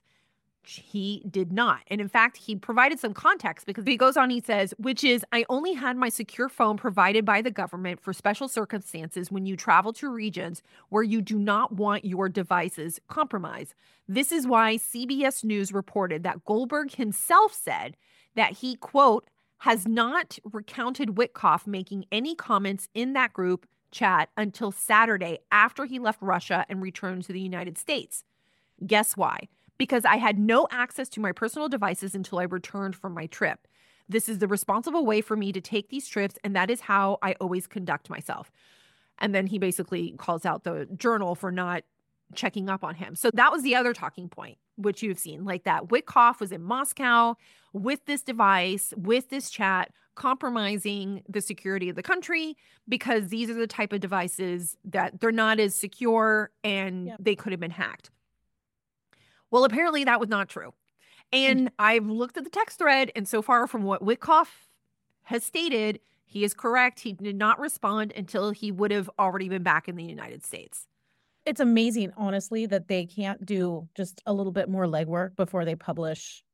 He did not. And in fact, he provided some context because he goes on, he says, which is, I only had my secure phone provided by the government for special circumstances when you travel to regions where you do not want your devices compromised. This is why C B S News reported that Goldberg himself said that he, quote, has not recounted Witkoff making any comments in that group chat until Saturday after he left Russia and returned to the United States. Guess why? Because I had no access to my personal devices until I returned from my trip. This is the responsible way for me to take these trips, and that is how I always conduct myself. And then he basically calls out the Journal for not checking up on him. So that was the other talking point, which you've seen, like that Witkoff was in Moscow with this device, with this chat, compromising the security of the country because these are the type of devices that they're not as secure and Yep. they could have been hacked. Well, apparently that was not true. And I've looked at the text thread, and so far from what Witkoff has stated, he is correct. He did not respond until he would have already been back in the United States. It's amazing, honestly, that they can't do just a little bit more legwork before they publish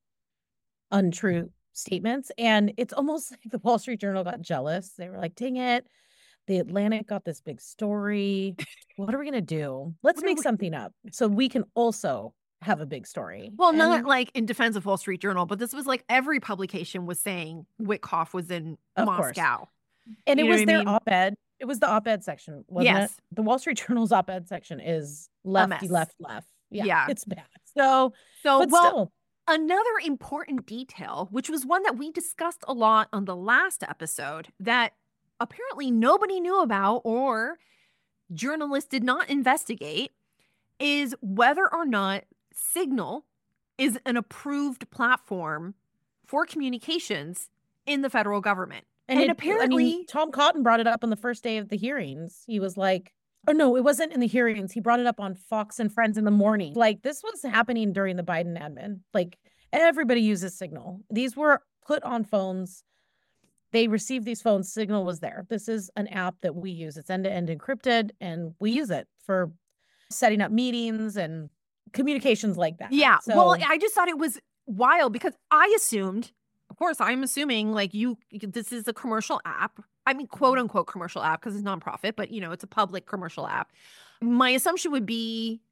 untrue statements. And it's almost like the Wall Street Journal got jealous. They were like, dang it, the Atlantic got this big story. What are we going to do? Let's What are make we- something up so we can also have a big story. Well, And- not like in defense of Wall Street Journal, but this was like every publication was saying Witkoff was in Of course. Moscow. And You it know was what I their mean? op-ed. It was the op-ed section, wasn't Yes. it? The Wall Street Journal's op-ed section is lefty, mess. left, left. Yeah, Yeah. it's bad. So, So, but well, still, another important detail, which was one that we discussed a lot on the last episode, that apparently nobody knew about or journalists did not investigate, is whether or not Signal is an approved platform for communications in the federal government. And, it- I apparently, mean, Tom Cotton brought it up on the first day of the hearings. He was like, oh no, it wasn't in the hearings. He brought it up on Fox and Friends in the morning. Like, this was happening during the Biden admin. Like, everybody uses Signal. These were put on phones. They received these phones. Signal was there. This is an app that we use. It's end-to-end encrypted, and we use it for setting up meetings and communications like that. yeah. So, Well, I just thought it was wild because I assumed, of course, I'm assuming like you, this is a commercial app. I mean, quote unquote commercial app because it's nonprofit, but you know, it's a public commercial app. My assumption would be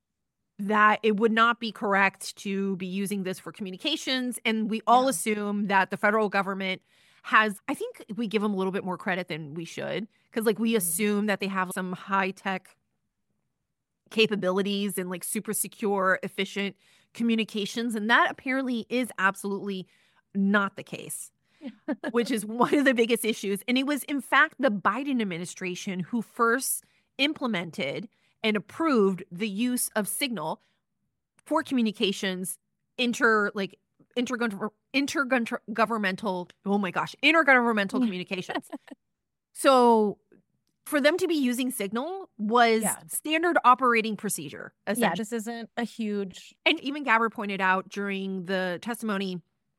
that it would not be correct to be using this for communications. And we all Yeah. assume that the federal government has, I think we give them a little bit more credit than we should because like we assume that they have some high tech capabilities and like super secure, efficient communications. And that apparently is absolutely not the case, which is one of the biggest issues. And it was, in fact, the Biden administration who first implemented and approved the use of Signal for communications, inter like intergovern- intergovernmental, oh my gosh, intergovernmental communications. So for them to be using Signal was Yeah. standard operating procedure, yeah, essentially. this isn't a huge. And even Gabbard pointed out during the testimony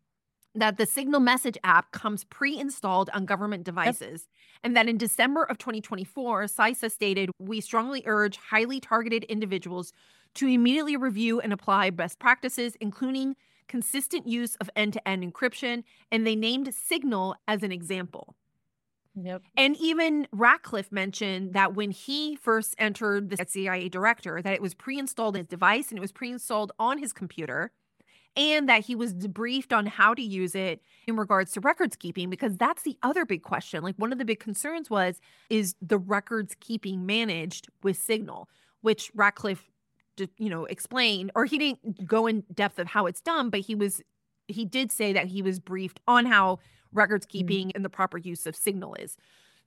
that the Signal message app comes pre-installed on government devices, and that in December of twenty twenty-four, CISA stated, "We strongly urge highly targeted individuals to immediately review and apply best practices, including consistent use of end-to-end encryption," and they named Signal as an example. Yep. And even Ratcliffe mentioned that when he first entered the C I A director, that it was pre-installed in his device and it was pre-installed on his computer, and that he was debriefed on how to use it in regards to records keeping, because that's the other big question. Like one of the big concerns was, is the records keeping managed with Signal, which Ratcliffe, you know, explained, or he didn't go in depth of how it's done, but he was, he did say that he was briefed on how records keeping and the proper use of Signal is.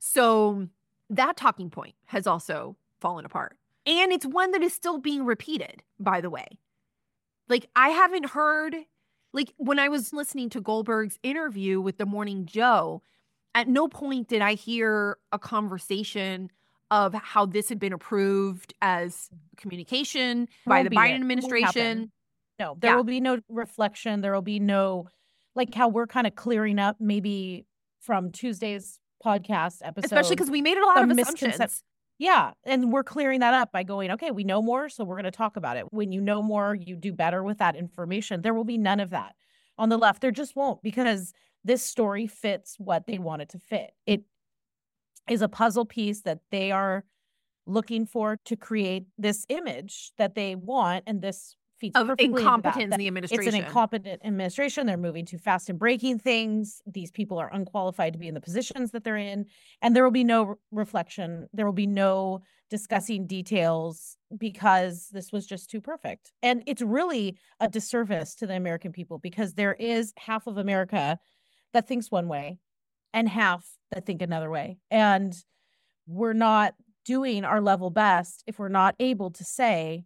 So that talking point has also fallen apart. And it's one that is still being repeated, by the way. Like, I haven't heard, like, when I was listening to Goldberg's interview with the Morning Joe, at no point did I hear a conversation of how this had been approved as communication by Won't the be Biden it. Won't administration. happen. No, there Yeah. will be no reflection. There will be no, like how we're kind of clearing up maybe from Tuesday's podcast episode. Especially because we made a lot some of misconcep- assumptions. Yeah. And we're clearing that up by going, okay, we know more, so we're going to talk about it. When you know more, you do better with that information. There will be none of that on the left. There just won't, because this story fits what they want it to fit. It is a puzzle piece that they are looking for to create this image that they want. And this feeds Of perfectly into that, incompetence in that the It's administration. an incompetent administration. They're moving too fast and breaking things. These people are unqualified to be in the positions that they're in. And there will be no re- reflection. There will be no discussing details because this was just too perfect. And it's really a disservice to the American people, because there is half of America that thinks one way and half that think another way. And we're not doing our level best if we're not able to say,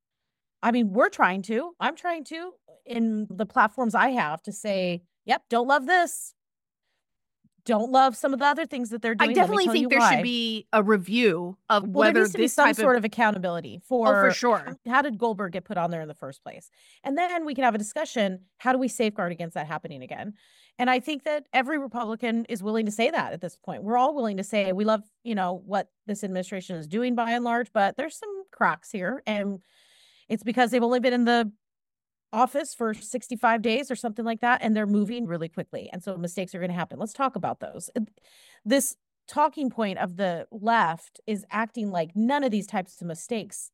I mean, we're trying to, I'm trying to, in the platforms I have, to say, yep, don't love this. don't love some of the other things that they're doing. I definitely Let me tell think you there why. should be a review of Well, there whether needs to be this some type sort of of accountability for, oh, for sure. how did Goldberg get put on there in the first place? And then we can have a discussion. How do we safeguard against that happening again? And I think that every Republican is willing to say that at this point. We're all willing to say we love, you know, what this administration is doing by and large, but there's some cracks here. And it's because they've only been in the office for sixty-five days or something like that, and they're moving really quickly. And so mistakes are going to happen. Let's talk about those. This talking point of the left is acting like none of these types of mistakes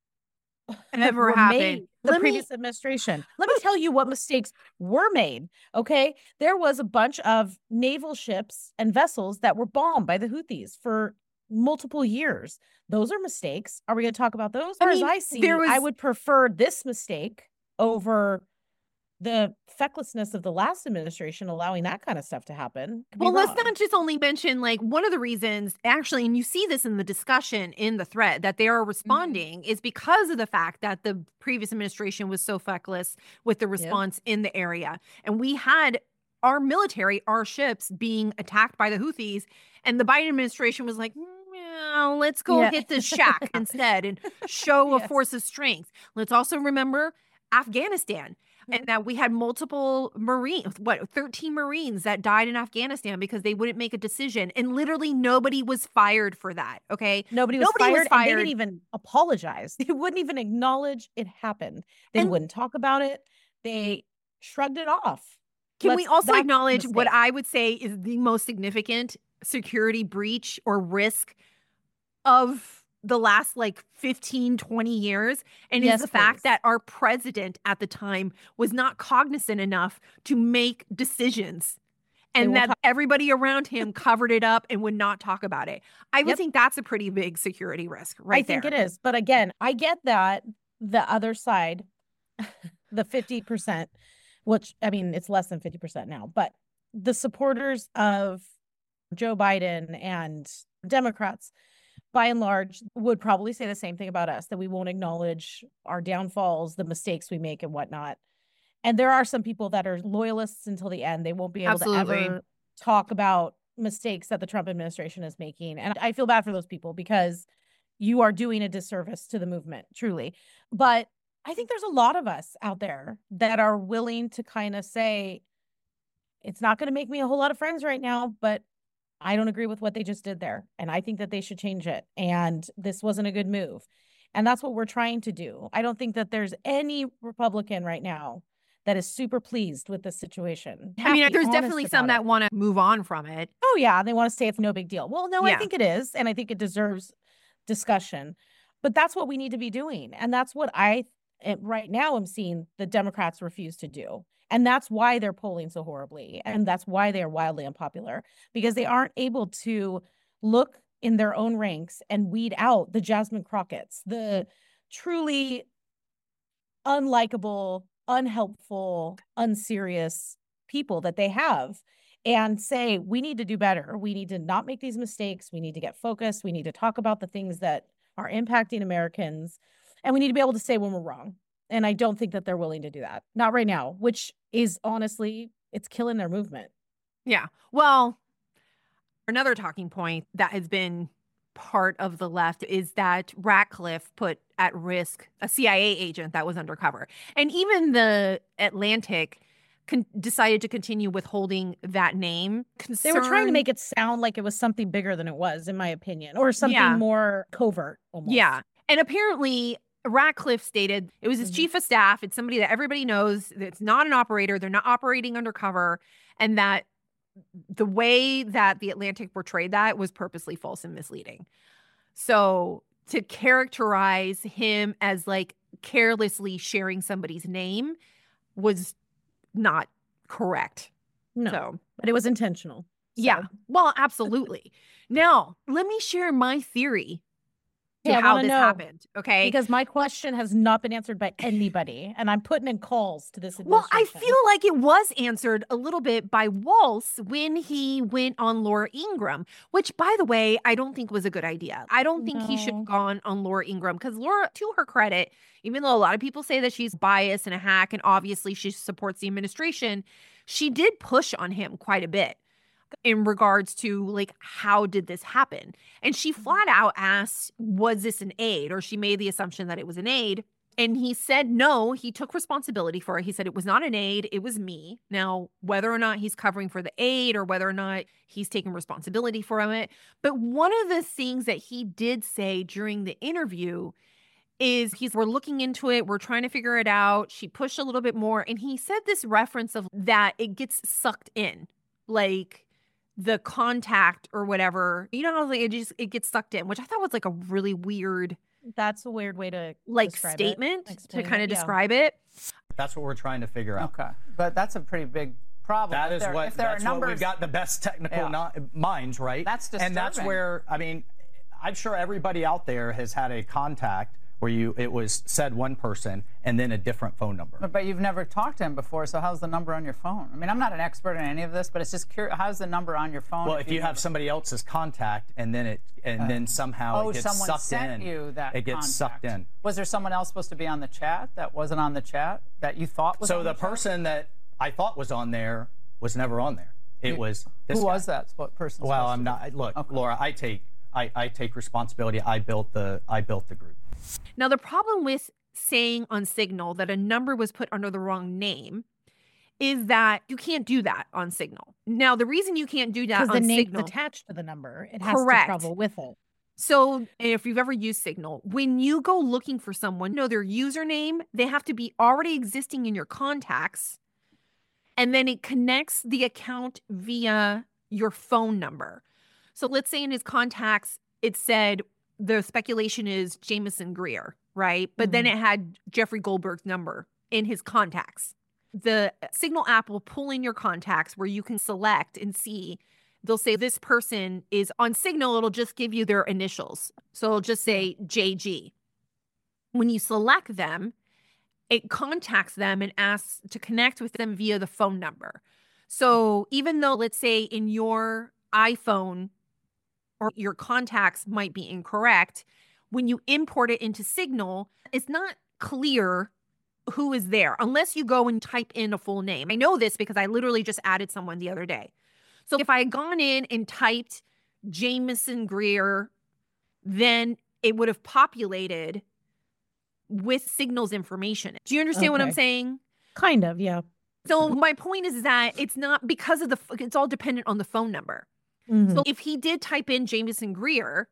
ever were happened. made the Let me- previous administration. Let me tell you what mistakes were made. Okay. There was a bunch of naval ships and vessels that were bombed by the Houthis for multiple years. Those are mistakes. Are we going to talk about those? As I far as mean, I see, there was- I would prefer this mistake over the fecklessness of the last administration allowing that kind of stuff to happen. Could be Well, let's wrong. not just only mention like one of the reasons actually, and you see this in the discussion in the thread that they Mm-hmm. are responding is because of the fact that the previous administration was so feckless with the response in the area. And we had our military, our ships being attacked by the Houthis. And the Biden administration was like, well, let's go Yeah. hit this shack instead and show a Yes. force of strength. Let's also remember Afghanistan. And that we had multiple Marines, what, thirteen Marines that died in Afghanistan because they wouldn't make a decision. And literally nobody was fired for that. Okay. Nobody was Nobody was fired, and they fired. didn't even apologize. They wouldn't even acknowledge it happened. They And- wouldn't talk about it. They shrugged it off. Can we Let's- also that's a acknowledge what mistake. I would say is the most significant security breach or risk of the last like fifteen, twenty years? And Yes, is the fact please. that our president at the time was not cognizant enough to make decisions. They And won't that talk- everybody around him covered it up and would not talk about it. I would Yep. think that's a pretty big security risk right I think there. it is. But again, I get that the other side, the fifty percent, which I mean, it's less than fifty percent now, but the supporters of Joe Biden and Democrats, by and large, would probably say the same thing about us, that we won't acknowledge our downfalls, the mistakes we make and whatnot. And there are some people that are loyalists until the end. They won't be able Absolutely. to ever talk about mistakes that the Trump administration is making. And I feel bad for those people because you are doing a disservice to the movement, truly. But I think there's a lot of us out there that are willing to kind of say, it's not going to make me a whole lot of friends right now, but I don't agree with what they just did there. And I think that they should change it. And this wasn't a good move. And that's what we're trying to do. I don't think that there's any Republican right now that is super pleased with this situation. I mean, Have to be there's honest definitely some about that it. want to move on from it. Oh, yeah. They want to say it's no big deal. Well, no, I Yeah. think it is. And I think it deserves discussion. But that's what we need to be doing. And that's what I, eh, right now, am seeing the Democrats refuse to do. And that's why they're polling so horribly. And that's why they are wildly unpopular, because they aren't able to look in their own ranks and weed out the Jasmine Crockett's, the truly unlikable, unhelpful, unserious people that they have, and say, we need to do better. We need to not make these mistakes. We need to get focused. We need to talk about the things that are impacting Americans. And we need to be able to say when we're wrong. And I don't think that they're willing to do that. Not right now, which is honestly, it's killing their movement. Yeah. Well, another talking point that has been part of the left is that Ratcliffe put at risk a C I A agent that was undercover. And even the Atlantic con- decided to continue withholding that name. They were trying to Concern- make it sound like it was something bigger than it was, in my opinion, or something Yeah. more covert. Almost. Yeah. And apparently Ratcliffe stated it was his Mhm. chief of staff. It's somebody that everybody knows. It's not an operator. They're not operating undercover. And that the way that the Atlantic portrayed that was purposely false and misleading. So to characterize him as like carelessly sharing somebody's name was not correct. No, So but it was intentional. yeah. So- Well, absolutely. Now, let me share my theory to Yeah, I how wanna this know. happened. Okay. Because my question has not been answered by anybody, and I'm putting in calls to this Well, I administration. feel like it was answered a little bit by Waltz when he went on Laura Ingraham, which, by the way, I don't think was a good idea. I don't think he should No. have gone on Laura Ingraham because Laura, to her credit, even though a lot of people say that she's biased and a hack, and obviously she supports the administration, she did push on him quite a bit. in regards to like, how did this happen? And she flat out asked, was this an aid? Or she made the assumption that it was an aid. And he said, no, he took responsibility for it. He said, it was not an aid, it was me. Now, whether or not he's covering for the aid or whether or not he's taking responsibility for it. But one of the things that he did say during the interview is he's, we're looking into it. We're trying to figure it out. She pushed a little bit more. And he said this reference of that it gets sucked in, like the contact or whatever, you know, like it just, it gets sucked in, which I thought was like a really weird, That's a weird way to like describe statement it. to kind of yeah. describe it. That's what we're trying to figure out. Okay. But that's a pretty big problem. That If is there- what, if there are that's what numbers- we've got the best technical Yeah. no- minds, right? That's And that's disturbing. where, I mean, I'm sure everybody out there has had a contact where you it was said one person and then a different phone number. But, but you've never talked to him before, so how's the number on your phone? I mean, I'm not an expert in any of this, but it's just curious. How's the number on your phone? Well, if you never- have somebody else's contact and then it and Uh, then somehow oh, it gets someone sucked sent in, you that it gets contact. sucked in. Was there someone else supposed to be on the chat that wasn't on the chat that you thought was So on the the chat? person that I thought was on there was never on there. It You- was this Who guy. was that? What person? Well, I'm not. Look, Laura, I take I, I take responsibility. I built the I built the group. Now, the problem with saying on Signal that a number was put under the wrong name is that you can't do that on Signal. Now, the reason you can't do that Because the on name's Signal, attached to the number. It has Correct. to travel with it. so if you've ever used Signal, when you go looking for someone, know their username, they have to be already existing in your contacts, and then it connects the account via your phone number. So let's say in his contacts, it said the speculation is Jameson Greer, right? But then it had Jeffrey Goldberg's number in his contacts. The Signal app will pull in your contacts where you can select and see. They'll say this person is on Signal. It'll just give you their initials. So it'll just say J G. When you select them, it contacts them and asks to connect with them via the phone number. So even though, let's say in your iPhone or your contacts might be incorrect, when you import it into Signal, it's not clear who is there unless you go and type in a full name. I know this because I literally just added someone the other day. So if I had gone in and typed Jameson Greer, then it would have populated with Signal's information. Do you understand what I'm Okay. saying? Kind of, yeah. So my point is that it's not because of the, it's all dependent on the phone number. Mhm. So if he did type in Jameson Greer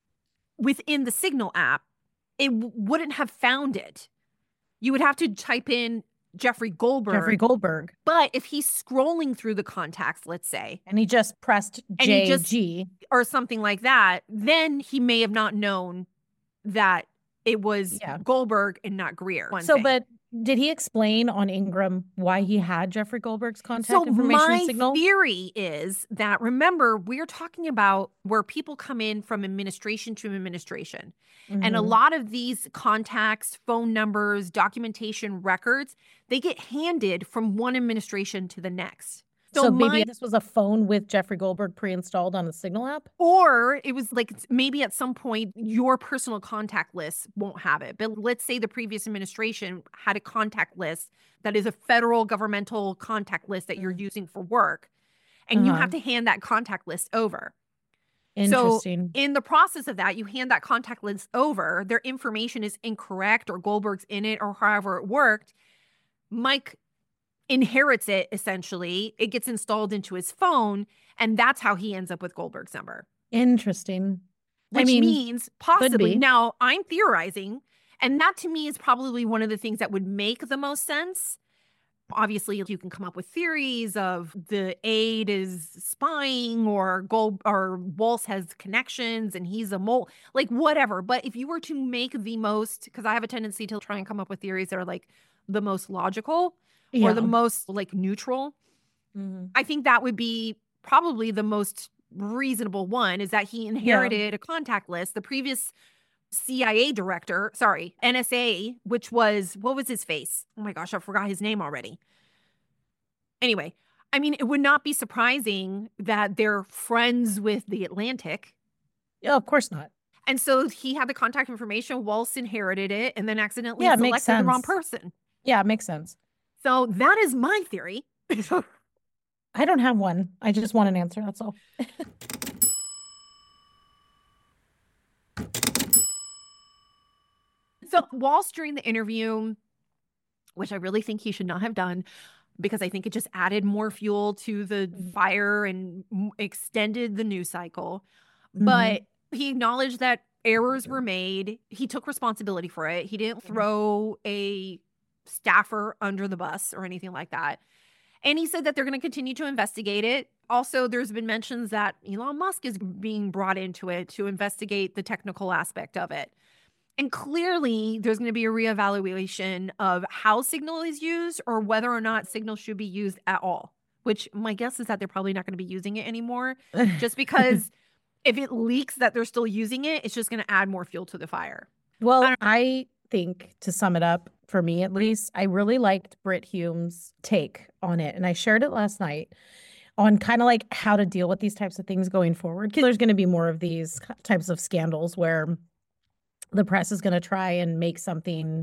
within the Signal app, it w- wouldn't have found it. You would have to type in Jeffrey Goldberg. Jeffrey Goldberg. But if he's scrolling through the contacts, let's say, And he just pressed And he just- J G. or something like that, then he may have not known that it was Yeah. Goldberg and not Greer. One So, thing. but did he explain on Ingram why he had Jeffrey Goldberg's contact So information my in Signal? theory is that, remember, we're talking about where people come in from administration to administration. And a Mhm. lot of these contacts, phone numbers, documentation records, they get handed from one administration to the next. So, maybe my- this was a phone with Jeffrey Goldberg pre-installed on the Signal app? Or it was like maybe at some point your personal contact list won't have it. But let's say the previous administration had a contact list that is a federal governmental contact list that you're using for work. And you Uh-huh. have to hand that contact list over. Interesting. So in the process of that, you hand that contact list over, their information is incorrect or Goldberg's in it or however it worked. Mike inherits it essentially. It gets installed into his phone, and that's how he ends up with Goldberg's number. Interesting. Which I mean, means possibly, be. now I'm theorizing, and that to me is probably one of the things that would make the most sense. Obviously, you can come up with theories of the aide is spying or Gold or Waltz has connections and he's a mole, like whatever. But if you were to make the most, because I have a tendency to try and come up with theories that are like the most logical or the Yeah. most like neutral, Mhm. I think that would be probably the most reasonable one, is that he inherited a contact list. The previous C I A director, sorry, N S A, which was, what was his face? Oh my gosh, I forgot his name already. Anyway, I mean, it would not be surprising that they're friends with the Atlantic. Yeah, of course not. And so he had the contact information, Waltz inherited it, and then accidentally Yeah, it selected makes the wrong sense. person. Yeah, it makes sense. So that is my theory. I don't have one. I just want an answer. That's all. So Walsh, during the interview, which I really think he should not have done, because I think it just added more fuel to the fire and m- extended the news cycle. Mm-hmm. But he acknowledged that errors were made. He took responsibility for it. He didn't throw a staffer under the bus or anything like that. And he said that they're going to continue to investigate it. Also, there's been mentions that Elon Musk is being brought into it to investigate the technical aspect of it. And clearly, there's going to be a reevaluation of how Signal is used or whether or not Signal should be used at all, which my guess is that they're probably not going to be using it anymore, just because if it leaks that they're still using it, it's just going to add more fuel to the fire. Well, I, I think, to sum it up, for me at least, I really liked Brit Hume's take on it. And I shared it last night on kind of like how to deal with these types of things going forward. Because there's going to be more of these types of scandals where the press is going to try and make something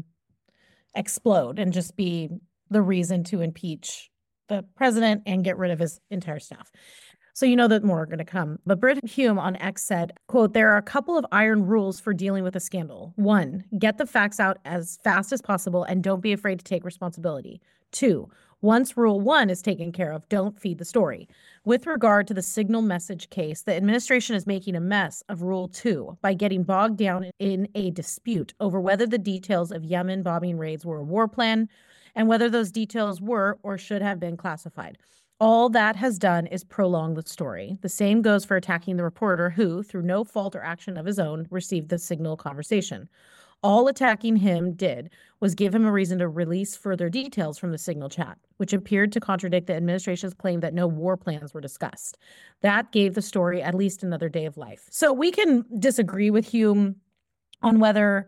explode and just be the reason to impeach the president and get rid of his entire staff. So you know that more are going to come. But Brit Hume on X said, quote, "There are a couple of iron rules for dealing with a scandal. One, get the facts out as fast as possible and don't be afraid to take responsibility. Two, once rule one is taken care of, don't feed the story. With regard to the Signal message case, the administration is making a mess of rule two by getting bogged down in a dispute over whether the details of Yemen bombing raids were a war plan and whether those details were or should have been classified. All that has done is prolong the story. The same goes for attacking the reporter who, through no fault or action of his own, received the Signal conversation. All attacking him did was give him a reason to release further details from the Signal chat, which appeared to contradict the administration's claim that no war plans were discussed. That gave the story at least another day of life." So we can disagree with Hume on whether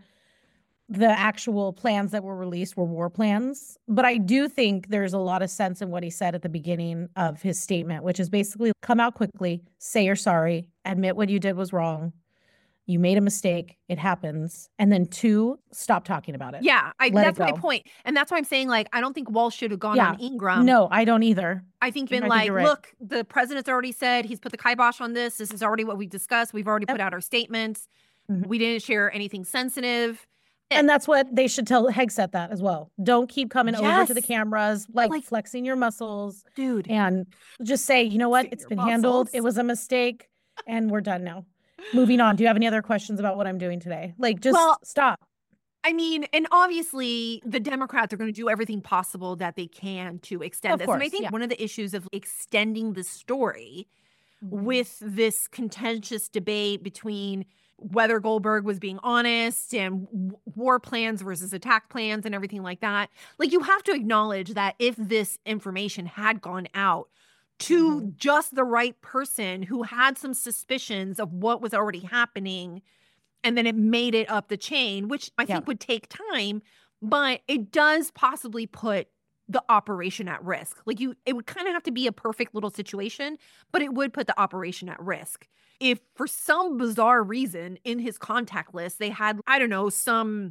the actual plans that were released were war plans, but I do think there's a lot of sense in what he said at the beginning of his statement, which is basically come out quickly, say you're sorry, admit what you did was wrong. You made a mistake. It happens. And then two, stop talking about it. Yeah, I, Let that's it my go. point. And that's why I'm saying, like, I don't think Walsh should have gone Yeah. on Ingram. No, I don't either. I think I been think like, you're right. look, the president's already said he's put the kibosh on this. This is already what we discussed. We've already put out our statements. Mhm. We didn't share anything sensitive. And that's what they should tell Hegseth that as well. Don't keep coming over to the Yes. cameras, like, Like- flexing your muscles, Dude. and just say, you know what? Flexing It's your been handled. muscles. It was a mistake, and we're done now. Moving on. Do you have any other questions about what I'm doing today? Like, just Well, stop. I mean, and obviously the Democrats are going to do everything possible that they can to extend Of this. And I course, think yeah. one of the issues of extending the story Mm-hmm. with this contentious debate between whether Goldberg was being honest and w- war plans versus attack plans and everything like that. Like, you have to acknowledge that if this information had gone out to Mm-hmm. just the right person who had some suspicions of what was already happening, and then it made it up the chain, which I think Yeah. would take time, but it does possibly put the operation at risk. Like, you, it would kind of have to be a perfect little situation, but it would put the operation at risk. If for some bizarre reason in his contact list, they had, I don't know, some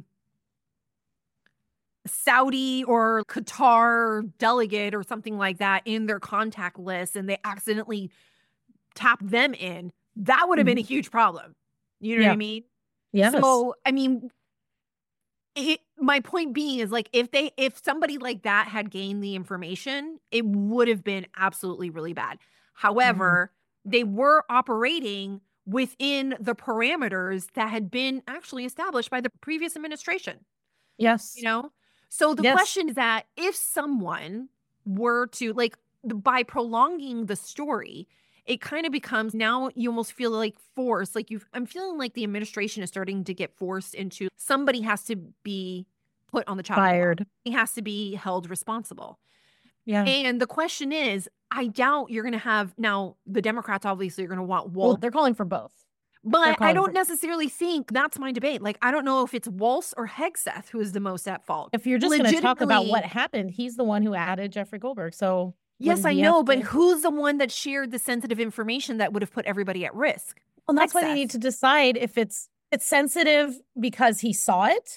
Saudi or Qatar delegate or something like that in their contact list, and they accidentally tapped them in, that would have been a huge problem. You know what I Yeah. mean? Yes. So, I mean, it, my point being is, like, if they, if somebody like that had gained the information, it would have been absolutely really bad. However, they were operating within the parameters that had been actually established by the previous administration, Yes. you know? So the Yes. question is that if someone were to, like, the- by prolonging the story, it kind of becomes, now you almost feel like forced, like you've, I'm feeling like the administration is starting to get forced into, somebody has to be put on the chopping block. Fired. He has to be held responsible. Yeah. And the question is, I doubt you're going to have, now the Democrats obviously are going to want Well, Walsh, they're calling for both. but I calling don't for- necessarily think that's my debate. Like, I don't know if it's Walsh or Hegseth who is the most at fault. If you're just going to talk about what Legitimately- happened, he's the one who added Jeffrey Goldberg. So Yes, wouldn't I he know, have but to- who's the one that shared the sensitive information that would have put everybody at risk? Well, that's why they Hegseth. need to decide if it's it's sensitive because he saw it,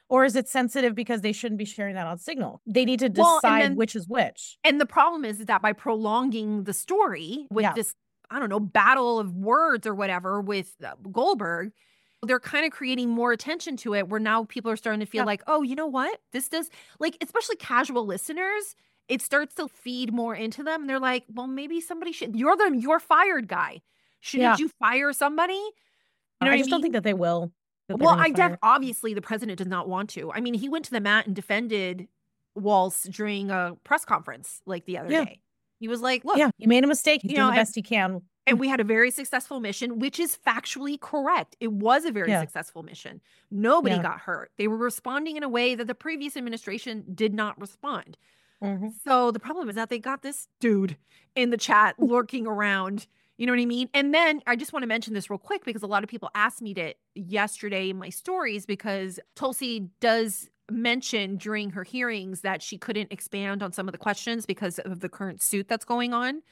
Or is it sensitive because they shouldn't be sharing that on Signal? They need to Well, and decide then- which is which. And the problem is that by prolonging the story with Yeah. this, I don't know, battle of words or whatever with uh, Goldberg, they're kind of creating more attention to it where now people are starting to feel Yeah. like, oh, you know what? This does, like, especially casual listeners, it starts to feed more into them. And they're like, well, maybe somebody should, you're the, you're fired guy. Shouldn't Yeah. you fire somebody? You know I what just I don't mean? think that they will. that they're Well, gonna I fire. def obviously the president does not want to. I mean, he went to the mat and defended Walz during a press conference like the other Yeah. day. He was like, look, Yeah, he made a mistake. He's you doing know, the and- best he can. and we had a very successful mission, which is factually correct. It was a very Yeah. successful mission. Nobody Yeah. got hurt. They were responding in a way that the previous administration did not respond. Mhm. So the problem is that they got this dude in the chat lurking around. You know what I mean? And then I just want to mention this real quick because a lot of people asked me to yesterday in my stories because Tulsi does mention during her hearings that she couldn't expand on some of the questions because of the current suit that's going on.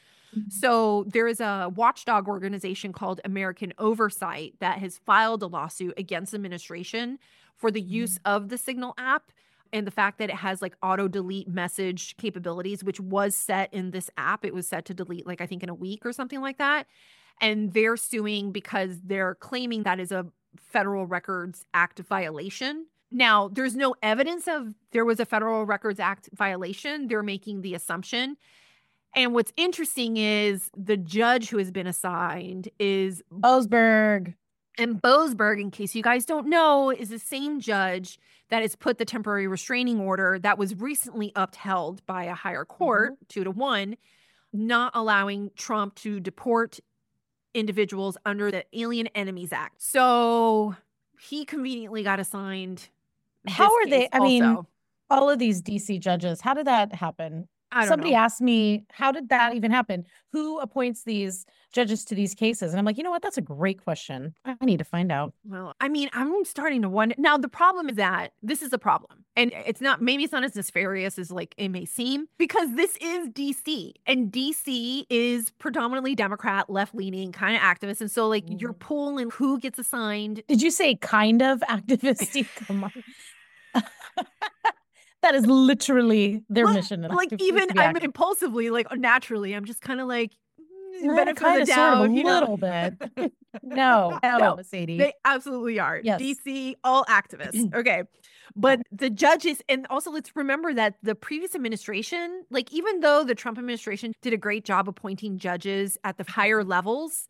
So there is a watchdog organization called American Oversight that has filed a lawsuit against the administration for the use of the Signal app and the fact that it has like auto delete message capabilities, which was set in this app. It was set to delete like I think in a week or something like that. And they're suing because they're claiming that is a Federal Records Act violation. Now, there's no evidence of there was a Federal Records Act violation. They're making the assumption. And what's interesting is the judge who has been assigned is Boasberg. And Boasberg, in case you guys don't know, is the same judge that has put the temporary restraining order that was recently upheld by a higher court, two to one, not allowing Trump to deport individuals under the Alien Enemies Act. So he conveniently got assigned. How this are they? case I mean, also. all of these D C judges, how did that happen? I don't Somebody know. asked me, how did that even happen? Who appoints these judges to these cases? And I'm like, you know what? That's a great question. I need to find out. Well, I mean, I'm starting to wonder. Now, the problem is that this is a problem. And it's not, maybe it's not as nefarious as like it may seem, because this is D C. And D C is predominantly Democrat, left-leaning kind of activists. And so, like, you're pulling who gets assigned. Did you say kind of activisty? Come on. That is literally their Well, mission. in Like, life, is even to be I'm active. impulsively, like, naturally, I'm just kind of like, Yeah, benefit of kinda, the sort doubt, of, a you know? little bit. no, no, No, Mercedes. They absolutely are. Yes. D C, all activists. Okay. But the judges, and also let's remember that the previous administration, like even though the Trump administration did a great job appointing judges at the higher levels,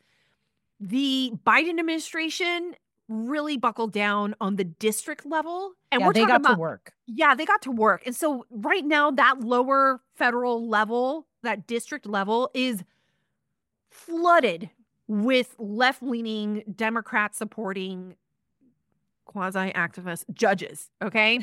the Biden administration really buckled down on the district level. And Yeah, we're they talking got to about work. Yeah, they got to work. And so right now, that lower federal level, that district level is flooded with left-leaning, Democrat supporting quasi-activist judges. Okay.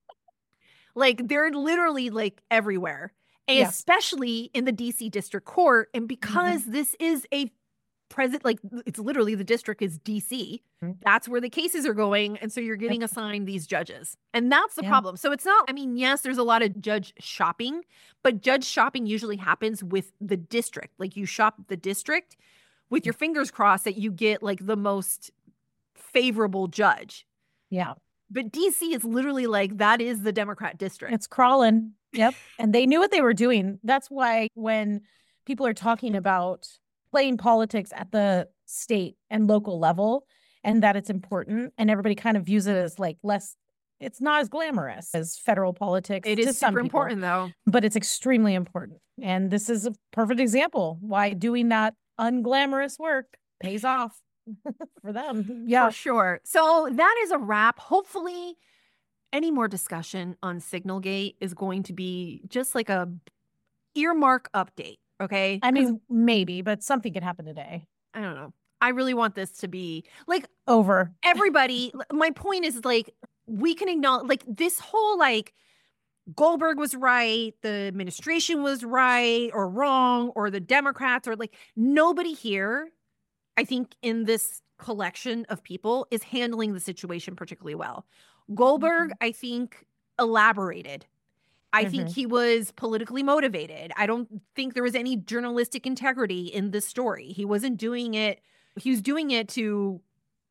Like they're literally like everywhere, and Yeah. especially in the D C district court. And because this is a president, like it's literally the district is D C, Mhm. that's where the cases are going. And so you're getting assigned these judges. And that's the Yeah. problem. So it's not, I mean, yes, there's a lot of judge shopping, but judge shopping usually happens with the district. Like you shop the district with your fingers crossed that you get like the most favorable judge. Yeah. But D C is literally like, that is the Democrat district. It's crawling. Yep. And they knew what they were doing. That's why when people are talking about playing politics at the state and local level and that it's important and everybody kind of views it as like less, it's not as glamorous as federal politics. It to is some super people, important though. but it's extremely important. And this is a perfect example why doing that unglamorous work pays off for them. Yeah. For sure. So that is a wrap. Hopefully, any more discussion on Signalgate is going to be just like a earmark update. Okay. I mean, maybe, but something could happen today. I don't know. I really want this to be like Over. everybody. My point is like, we can acknowledge like this whole like Goldberg was right, the administration was right or wrong, or the Democrats, or like nobody here, I think, in this collection of people is handling the situation particularly well. Goldberg, I think, elaborated. I think Mhm. he was politically motivated. I don't think there was any journalistic integrity in this story. He wasn't doing it. He was doing it to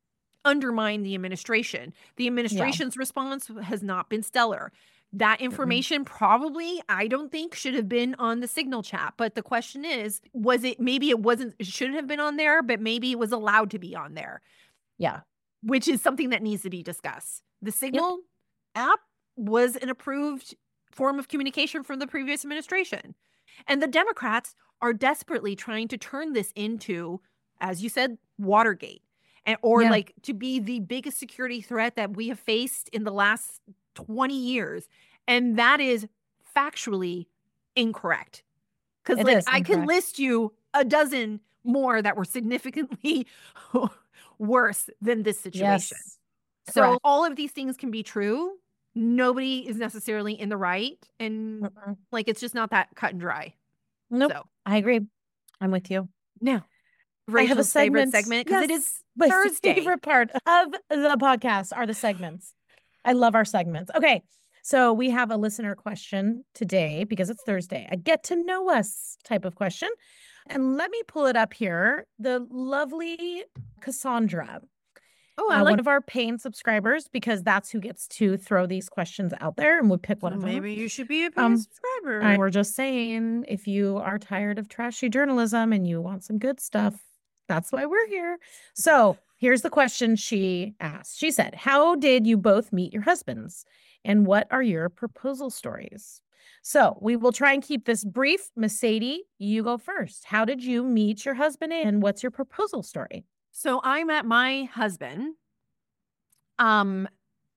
undermine the administration. The administration's yeah. response has not been stellar. That information mm-hmm. probably, I don't think, should have been on the Signal chat. But the question is, was it, maybe it wasn't, it shouldn't have been on there, but maybe it was allowed to be on there. Yeah. Which is something that needs to be discussed. The Signal yep. app was an approved form of communication from the previous administration. And the Democrats are desperately trying to turn this into, as you said, Watergate. And, or yeah. like to be the biggest security threat that we have faced in the last twenty years. And that is factually incorrect. Because like I can list you a dozen more that were significantly worse than this situation. Yes. So correct. All of these things can be true. Nobody is necessarily in the right. And mm-hmm. like, it's just not that cut and dry. Nope. So. I agree. I'm with you. Now, I have a segment, favorite segment because yes. it is my Thursday. favorite part of the podcast are the segments. I love our segments. Okay. So we have a listener question today because it's Thursday. A get to know us type of question. And let me pull it up here. The lovely Cassandra. Oh, I uh, like one of our paying subscribers, because that's who gets to throw these questions out there, and we'll pick one well, of them. Maybe you should be a paying um, subscriber. And we're just saying, if you are tired of trashy journalism and you want some good stuff, that's why we're here. So here's the question she asked. She said, how did you both meet your husbands? And what are your proposal stories? So we will try and keep this brief. Mercedes, you go first. How did you meet your husband and what's your proposal story? So I met my husband, um,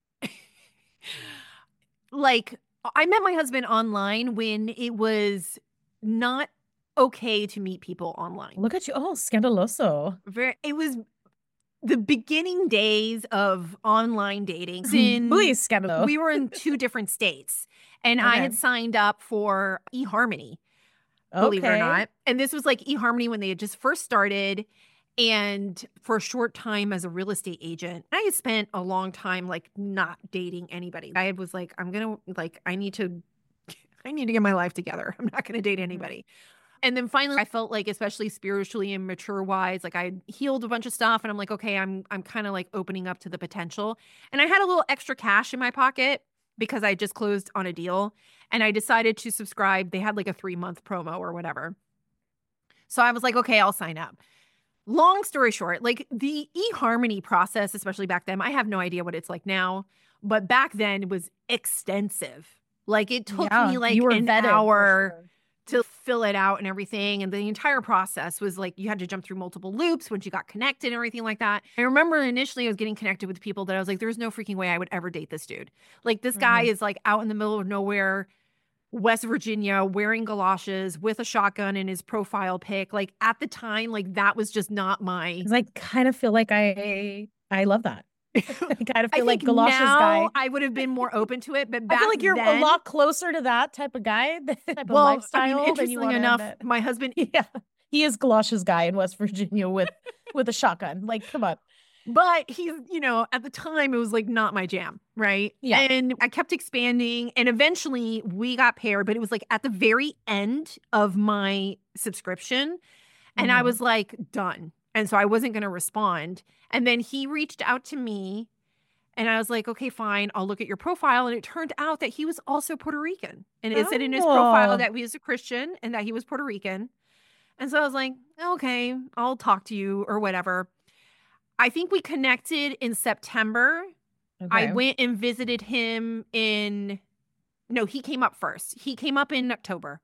like I met my husband online when it was not okay to meet people online. Look at you. Oh, scandaloso. Very, it was the beginning days of online dating. In, Please, scandalo. We were in two different states and okay. I had signed up for eHarmony, believe okay. it or not. And this was like eHarmony when they had just first started. And for a short time as a real estate agent, I had spent a long time like not dating anybody. I was like, I'm going to like, I need to, I need to get my life together. I'm not going to date anybody. And then finally I felt like, especially spiritually and mature wise, like I healed a bunch of stuff and I'm like, okay, I'm, I'm kind of like opening up to the potential. And I had a little extra cash in my pocket because I just closed on a deal and I decided to subscribe. They had like a three month promo or whatever. So I was like, okay, I'll sign up. Long story short, like the eHarmony process, especially back then, I have no idea what it's like now, but back then it was extensive. Like it took yeah, me like an hour sure. to fill it out and everything. And the entire process was like, you had to jump through multiple loops once you got connected and everything like that. I remember initially I was getting connected with people that I was like, there's no freaking way I would ever date this dude. Like this mm-hmm. guy is like out in the middle of nowhere, West Virginia, wearing galoshes with a shotgun in his profile pic. Like at the time, like that was just not my. I kind of feel like I I love that. I kind of feel I like think galoshes now guy. I would have been more open to it, but back I feel like you're then, a lot closer to that type of guy, that type well, of lifestyle. I mean, interestingly enough, it. my husband, yeah, he is galoshes guy in West Virginia with with a shotgun. Like, come on. But he's, you know, at the time it was like not my jam, right? Yeah. And I kept expanding and eventually we got paired, but it was like at the very end of my subscription. And mm-hmm. I was like, done. And so I wasn't going to respond. And then he reached out to me and I was like, okay, fine. I'll look at your profile. And it turned out that he was also Puerto Rican. And it oh. said in his profile that he was a Christian and that he was Puerto Rican. And so I was like, okay, I'll talk to you or whatever. I think we connected in September. Okay. I went and visited him in, no, he came up first. He came up in October.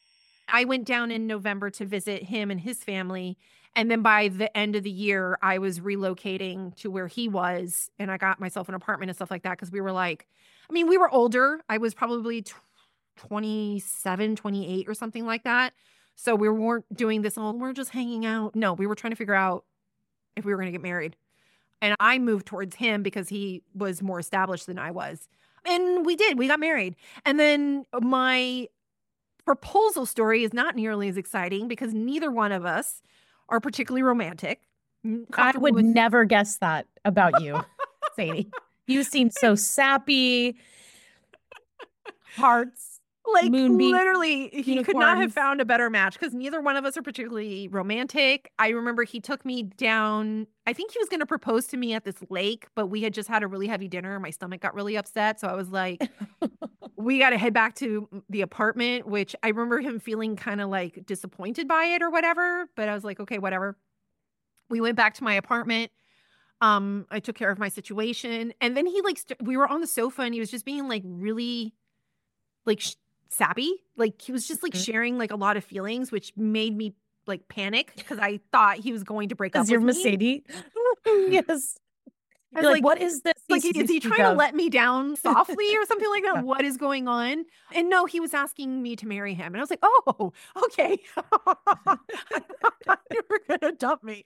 I went down in November to visit him and his family. And then by the end of the year, I was relocating to where he was. And I got myself an apartment and stuff like that. Because we were like, I mean, we were older. I was probably twenty-seven, twenty-eight or something like that. So we weren't doing this all, we're just hanging out. No, we were trying to figure out if we were going to get married. And I moved towards him because he was more established than I was. And we did. We got married. And then my proposal story is not nearly as exciting because neither one of us are particularly romantic. I would with- never guess that about you, Sadie. You seem so sappy. Hearts. Like Moonbeam literally, he could not have unicorns. found a better match because neither one of us are particularly romantic. I remember he took me down. I think he was going to propose to me at this lake, but we had just had a really heavy dinner. My stomach got really upset. So I was like, we got to head back to the apartment, which I remember him feeling kind of like disappointed by it or whatever. But I was like, okay, whatever. We went back to my apartment. Um, I took care of my situation. And then he like, st- we were on the sofa and he was just being like really like sh- sappy. Like he was just like Mhm. sharing like a lot of feelings, which made me like panic because I thought he was going to break up Because you're with me. Mercedes. Yes. I You're was like, what is this? Like, you is he speak trying to of?" let me down softly or something like that? What is going on? And no, he was asking me to marry him. And I was like, oh, okay. I thought you were going to dump me.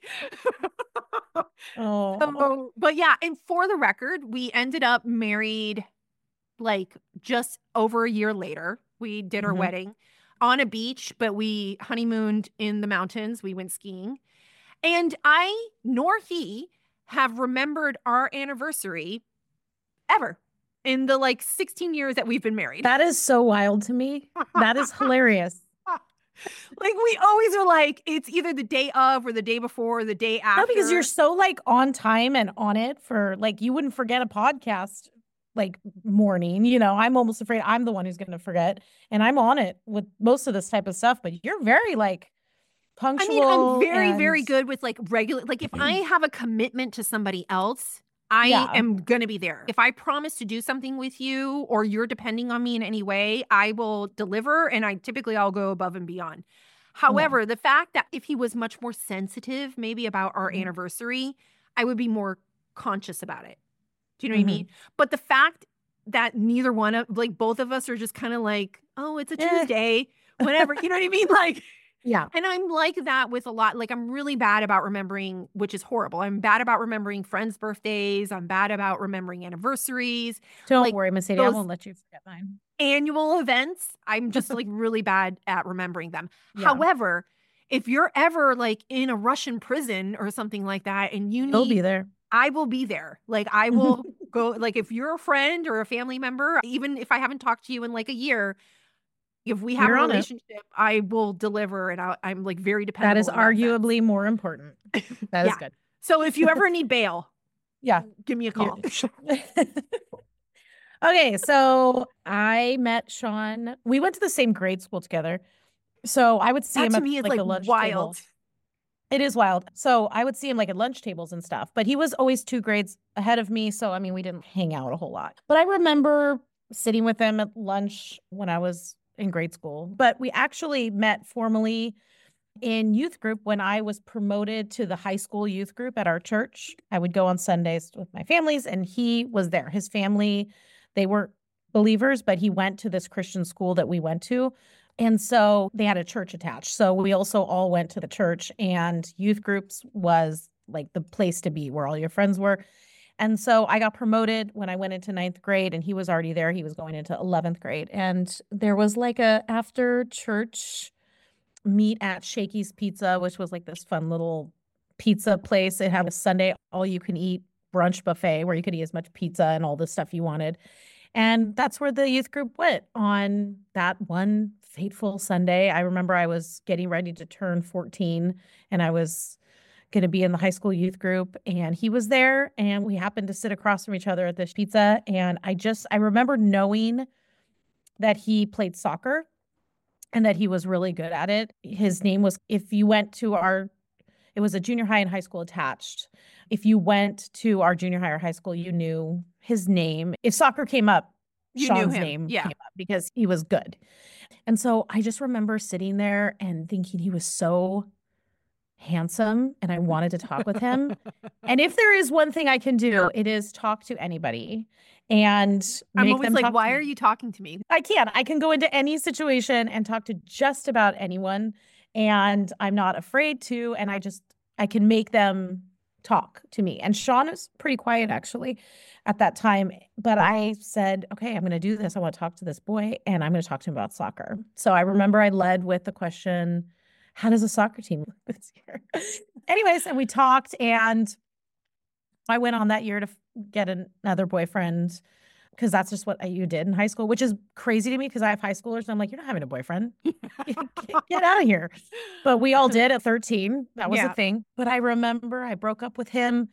Oh, So, but yeah, and for the record, we ended up married like just over a year later. We did our Mhm. wedding on a beach, but we honeymooned in the mountains. We went skiing. And I nor he have remembered our anniversary ever in the like sixteen years that we've been married. that is so wild to me. That is hilarious. Like we always are like, it's either the day of or the day before or the day after. No, because you're so like on time and on it for like you wouldn't forget a podcast like morning. You know, I'm almost afraid I'm the one who's going to forget, and I'm on it with most of this type of stuff. But you're very like I punctual. mean, I'm very, very and- good with like regular, like if I have a commitment to somebody else, I Yeah. am going to be there. If I promise to do something with you or you're depending on me in any way, I will deliver. And I typically I'll go above and beyond. However, the fact that if he was much more sensitive, maybe about our Mhm. anniversary, I would be more conscious about it. Do you know Mhm. what I mean? But the fact that neither one of, like both of us are just kind of like, oh, it's a Eh. Tuesday, whatever. You know what I mean? Like, Yeah. and I'm like that with a lot. Like, I'm really bad about remembering, which is horrible. I'm bad about remembering friends' birthdays. I'm bad about remembering anniversaries, Don't like, worry, Mercedes. I those- won't let you forget mine. annual events. I'm just like really bad at remembering them. Yeah. However, if you're ever like in a Russian prison or something like that and you You'll be need, there. I will be there. Like, I will go, like, if you're a friend or a family member, even if I haven't talked to you in like a year, if we have You're a on it. relationship, I will deliver and I, I'm like very dependable. That is in that sense. arguably more important. That is Yeah. good. So if you ever need bail, Yeah. give me a call. Okay, so I met Sean. We went to the same grade school together. So I would see That him to at me is like, like the lunch wild. table. It is wild. So I would see him like at lunch tables and stuff, but he was always two grades ahead of me. So I mean, we didn't hang out a whole lot. But I remember sitting with him at lunch when I was in grade school. But we actually met formally in youth group when I was promoted to the high school youth group at our church. I would go on Sundays with my families, and he was there. His family, they weren't believers, but he went to this Christian school that we went to. And so they had a church attached. So we also all went to the church, and youth groups was like the place to be where all your friends were. And so I got promoted when I went into ninth grade, and he was already there. He was going into eleventh grade. And there was like a after church meet at Shakey's Pizza, which was like this fun little pizza place. It had a Sunday all you can eat brunch buffet where you could eat as much pizza and all the stuff you wanted. And that's where the youth group went on that one fateful Sunday. I remember I was getting ready to turn fourteen, and I was going to be in the high school youth group, and he was there, and we happened to sit across from each other at this pizza. And I just, I remember knowing that he played soccer and that he was really good at it. His name was, if you went to our, it was a junior high and high school attached. If you went to our junior high or high school, you knew his name. If soccer came up, You knew Sean's him, name yeah. came up because he was good. And so I just remember sitting there and thinking he was so handsome and I wanted to talk with him. And if there is one thing I can do, it is talk to anybody and I'm make always them like, talk to why me. are you talking to me? I can. I can go into any situation and talk to just about anyone. And I'm not afraid to. And I just, I can make them talk to me. And Sean was pretty quiet actually at that time. But I said, okay, I'm going to do this. I want to talk to this boy and I'm going to talk to him about soccer. So I remember I led with the question, how does a soccer team look this year? Anyways, and we talked, and I went on that year to f- get an- another boyfriend because that's just what you did in high school, which is crazy to me because I have high schoolers and I'm like, you're not having a boyfriend. Get out of here. But we all did at thirteen. That was Yeah. a thing. But I remember I broke up with him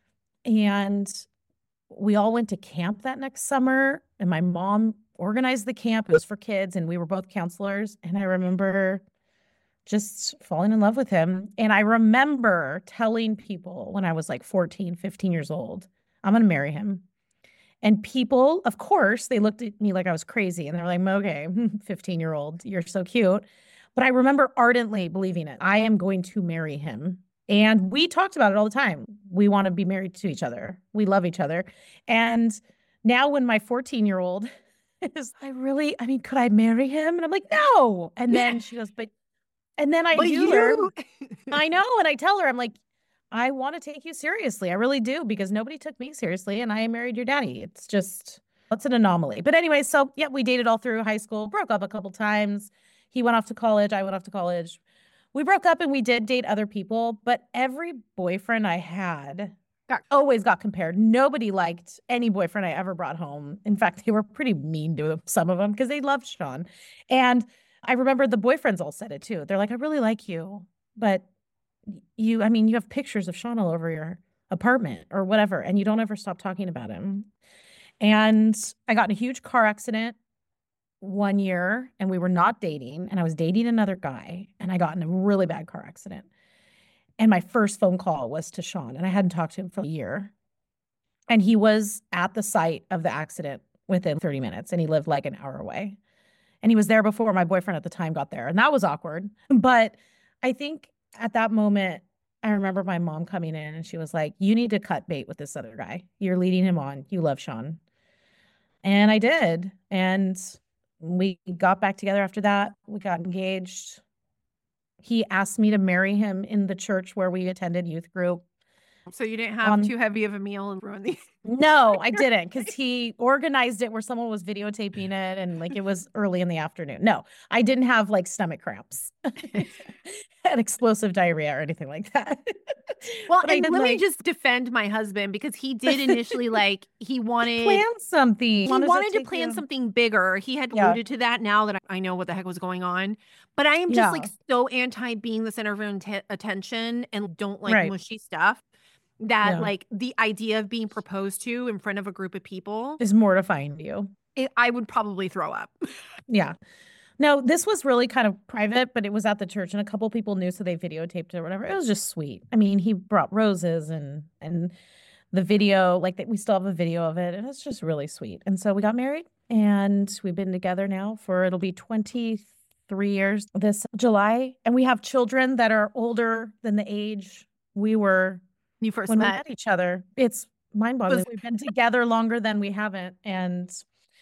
and we all went to camp that next summer and my mom organized the camp. It was for kids and we were both counselors. And I remember just falling in love with him. And I remember telling people when I was like fourteen, fifteen years old, I'm going to marry him. And people, of course, they looked at me like I was crazy and they're like, okay, fifteen year old, you're so cute. But I remember ardently believing it. I am going to marry him. And we talked about it all the time. We want to be married to each other. We love each other. And now when my fourteen year old is, I really, I mean, could I marry him? And I'm like, no. And then she goes, but, and then I But do you- learn. I know. And I tell her, I'm like, I want to take you seriously. I really do, because nobody took me seriously and I married your daddy. It's just, it's an anomaly. But anyway, so yeah, we dated all through high school, broke up a couple times. He went off to college. I went off to college. We broke up and we did date other people, but every boyfriend I had got, always got compared. Nobody liked any boyfriend I ever brought home. In fact, they were pretty mean to some of them because they loved Sean. And I remember the boyfriends all said it too. They're like, I really like you, but you, I mean, you have pictures of Sean all over your apartment or whatever, and you don't ever stop talking about him. And I got in a huge car accident one year and we were not dating and I was dating another guy and I got in a really bad car accident. And my first phone call was to Sean and I hadn't talked to him for a year. And he was at the site of the accident within thirty minutes and he lived like an hour away. And he was there before my boyfriend at the time got there. And that was awkward. But I think at that moment, I remember my mom coming in and she was like, you need to cut bait with this other guy. You're leading him on. You love Sean. And I did. And we got back together after that. We got engaged. He asked me to marry him in the church where we attended youth group. So you didn't have Um, too heavy of a meal and ruin the. No, I didn't, because he organized it where someone was videotaping it and like it was early in the afternoon. No, I didn't have like stomach cramps and explosive diarrhea or anything like that. Well, But I and did, let me like- just defend my husband because he did initially like he wanted Plan something. he Wanted wanted to take plan you- something bigger. He had Yeah. alluded to that now that I know what the heck was going on. But I am just Yeah. like so anti being the center of atten- attention and don't like Right. mushy stuff that Yeah. like the idea of being proposed to in front of a group of people, Is mortifying to you. it, I would probably throw up. Yeah. No, this was really kind of private, but it was at the church and a couple people knew, so they videotaped it or whatever. It was just sweet. I mean, he brought roses and and the video, like that we still have a video of it, and it's just really sweet. And so we got married and we've been together now for it'll be twenty-three years this July. And we have children that are older than the age we were You first when we met. met each other. It's mind-boggling. Was- We've been together longer than we haven't. And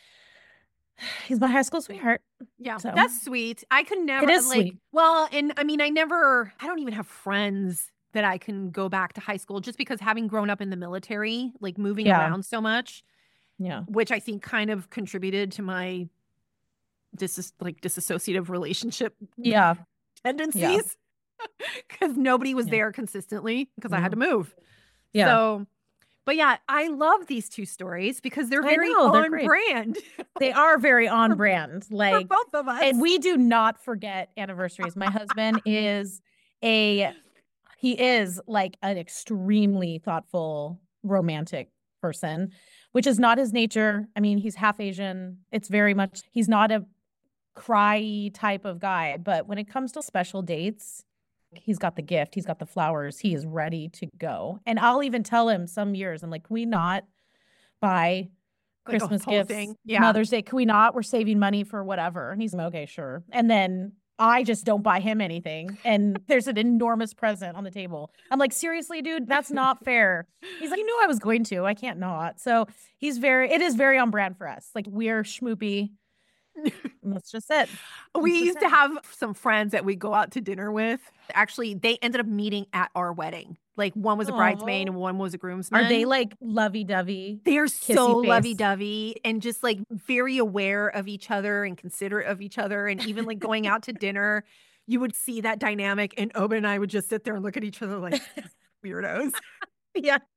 he's my high school sweetheart. Yeah, So- that's sweet. I could never is like sweet. well, and I mean I never I don't even have friends that I can go back to high school just because having grown up in the military, like moving Yeah. around so much, Yeah. which I think kind of contributed to my dis like disassociative relationship Yeah. tendencies because nobody was Yeah. there consistently because I had to move. Yeah. So, but yeah, I love these two stories because they're I very know, they're on great. brand They are very on brand. for Like, both of us. and we do not forget anniversaries. My husband is a, he is like an extremely thoughtful, romantic person, which is not his nature. I mean, he's half Asian. It's very much, he's not a cry type of guy, but when it comes to special dates, he's got the gift, he's got the flowers, he is ready to go. And I'll even tell him some years, I'm like, can we not buy Like a Christmas whole gifts, thing. Yeah. Mother's Day? Can we not? We're saving money for whatever. And he's like, okay, sure. And then I just don't buy him anything. And there's an enormous present on the table. I'm like, seriously, dude, that's not fair. He's like, you knew I was going to. I can't not. So he's very, it is very on brand for us. Like, we're schmoopy. And that's just it. We That's used just to it. have some friends that we go out to dinner with. Actually, they ended up meeting at our wedding. Like one was a bridesmaid Aw. and one was a groomsman. Are they like lovey dovey? They are so face? lovey-dovey and just like very aware of each other and considerate of each other. And even like going out to dinner, you would see that dynamic. And Oba and I would just sit there and look at each other like weirdos. Yeah.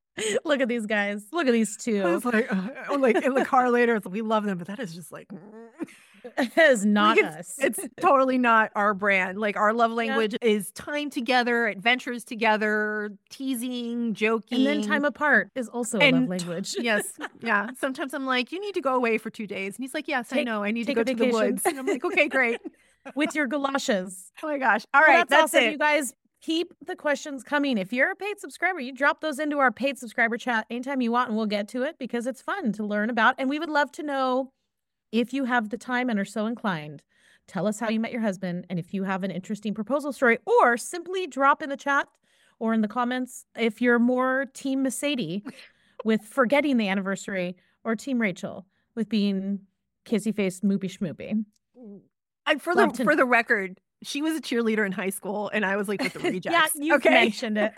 Look at these guys. Look at these two. I was like, uh, like in the car later, it's like, we love them, but that is just like, that is not like, us. It's, it's totally not our brand. Like our love language yeah. is time together, adventures together, teasing, joking. And then time apart is also a and, love language. Yes. Yeah. Sometimes I'm like, you need to go away for two days. And he's like, yes, take, I know. I need to go to the woods. And I'm like, okay, great. With your galoshes. Oh my gosh. All well, right. That's, that's awesome, it. You guys. Keep the questions coming. If you're a paid subscriber, you drop those into our paid subscriber chat anytime you want, and we'll get to it because it's fun to learn about. And we would love to know if you have the time and are so inclined. Tell us how you met your husband, and if you have an interesting proposal story, or simply drop in the chat or in the comments if you're more Team Mercedes with forgetting the anniversary, or Team Rachel with being kissy-faced, moopy schmoopy. And for Love the to for know. the record, she was a cheerleader in high school, and I was like with the rejects. Yeah, you okay? mentioned it.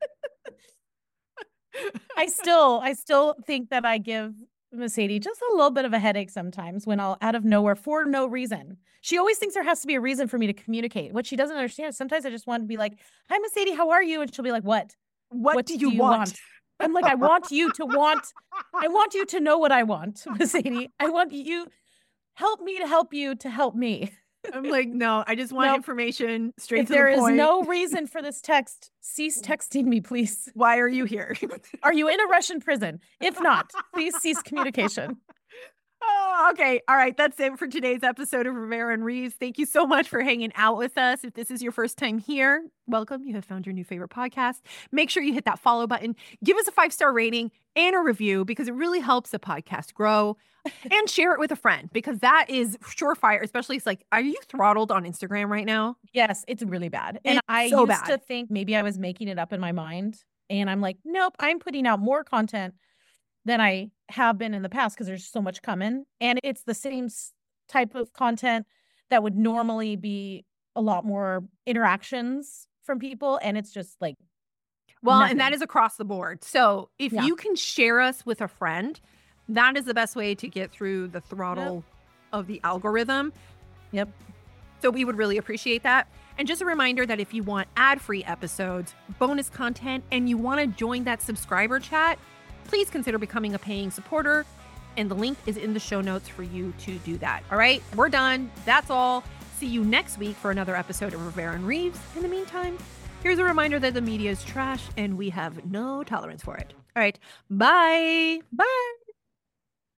I still, I still think that I give Mercedes just a little bit of a headache sometimes when I'll out of nowhere for no reason. She always thinks there has to be a reason for me to communicate. What she doesn't understand is sometimes I just want to be like, "Hi, Mercedes, how are you?" And she'll be like, "What? What, what do you, do you want? want?" I'm like, "I want you to want. I want you to know what I want, Mercedes. I want you help me to help you to help me." I'm like, no, I just want nope. information straight if to there the point. is no reason for this text, cease texting me, please. Why are you here? Are you in a Russian prison? If not, please cease communication. Oh, okay. All right. That's it for today's episode of Rivera and Reeves. Thank you so much for hanging out with us. If this is your first time here, welcome. You have found your new favorite podcast. Make sure you hit that follow button. Give us a five-star rating and a review because it really helps the podcast grow. And share it with a friend because that is surefire, especially it's like, are you throttled on Instagram right now? Yes, it's really bad. And it's I so used bad. to think maybe I was making it up in my mind. And I'm like, nope, I'm putting out more content than I have been in the past because there's so much coming. And it's the same type of content that would normally be a lot more interactions from people. And it's just like, well, nothing. And that is across the board. So if yeah. you can share us with a friend, that is the best way to get through the throttle yep. of the algorithm. Yep. So we would really appreciate that. And just a reminder that if you want ad-free episodes, bonus content, and you want to join that subscriber chat, please consider becoming a paying supporter. And the link is in the show notes for you to do that. All right, we're done. That's all. See you next week for another episode of Rivera and Reeves. In the meantime, here's a reminder that the media is trash and we have no tolerance for it. All right, bye. Bye.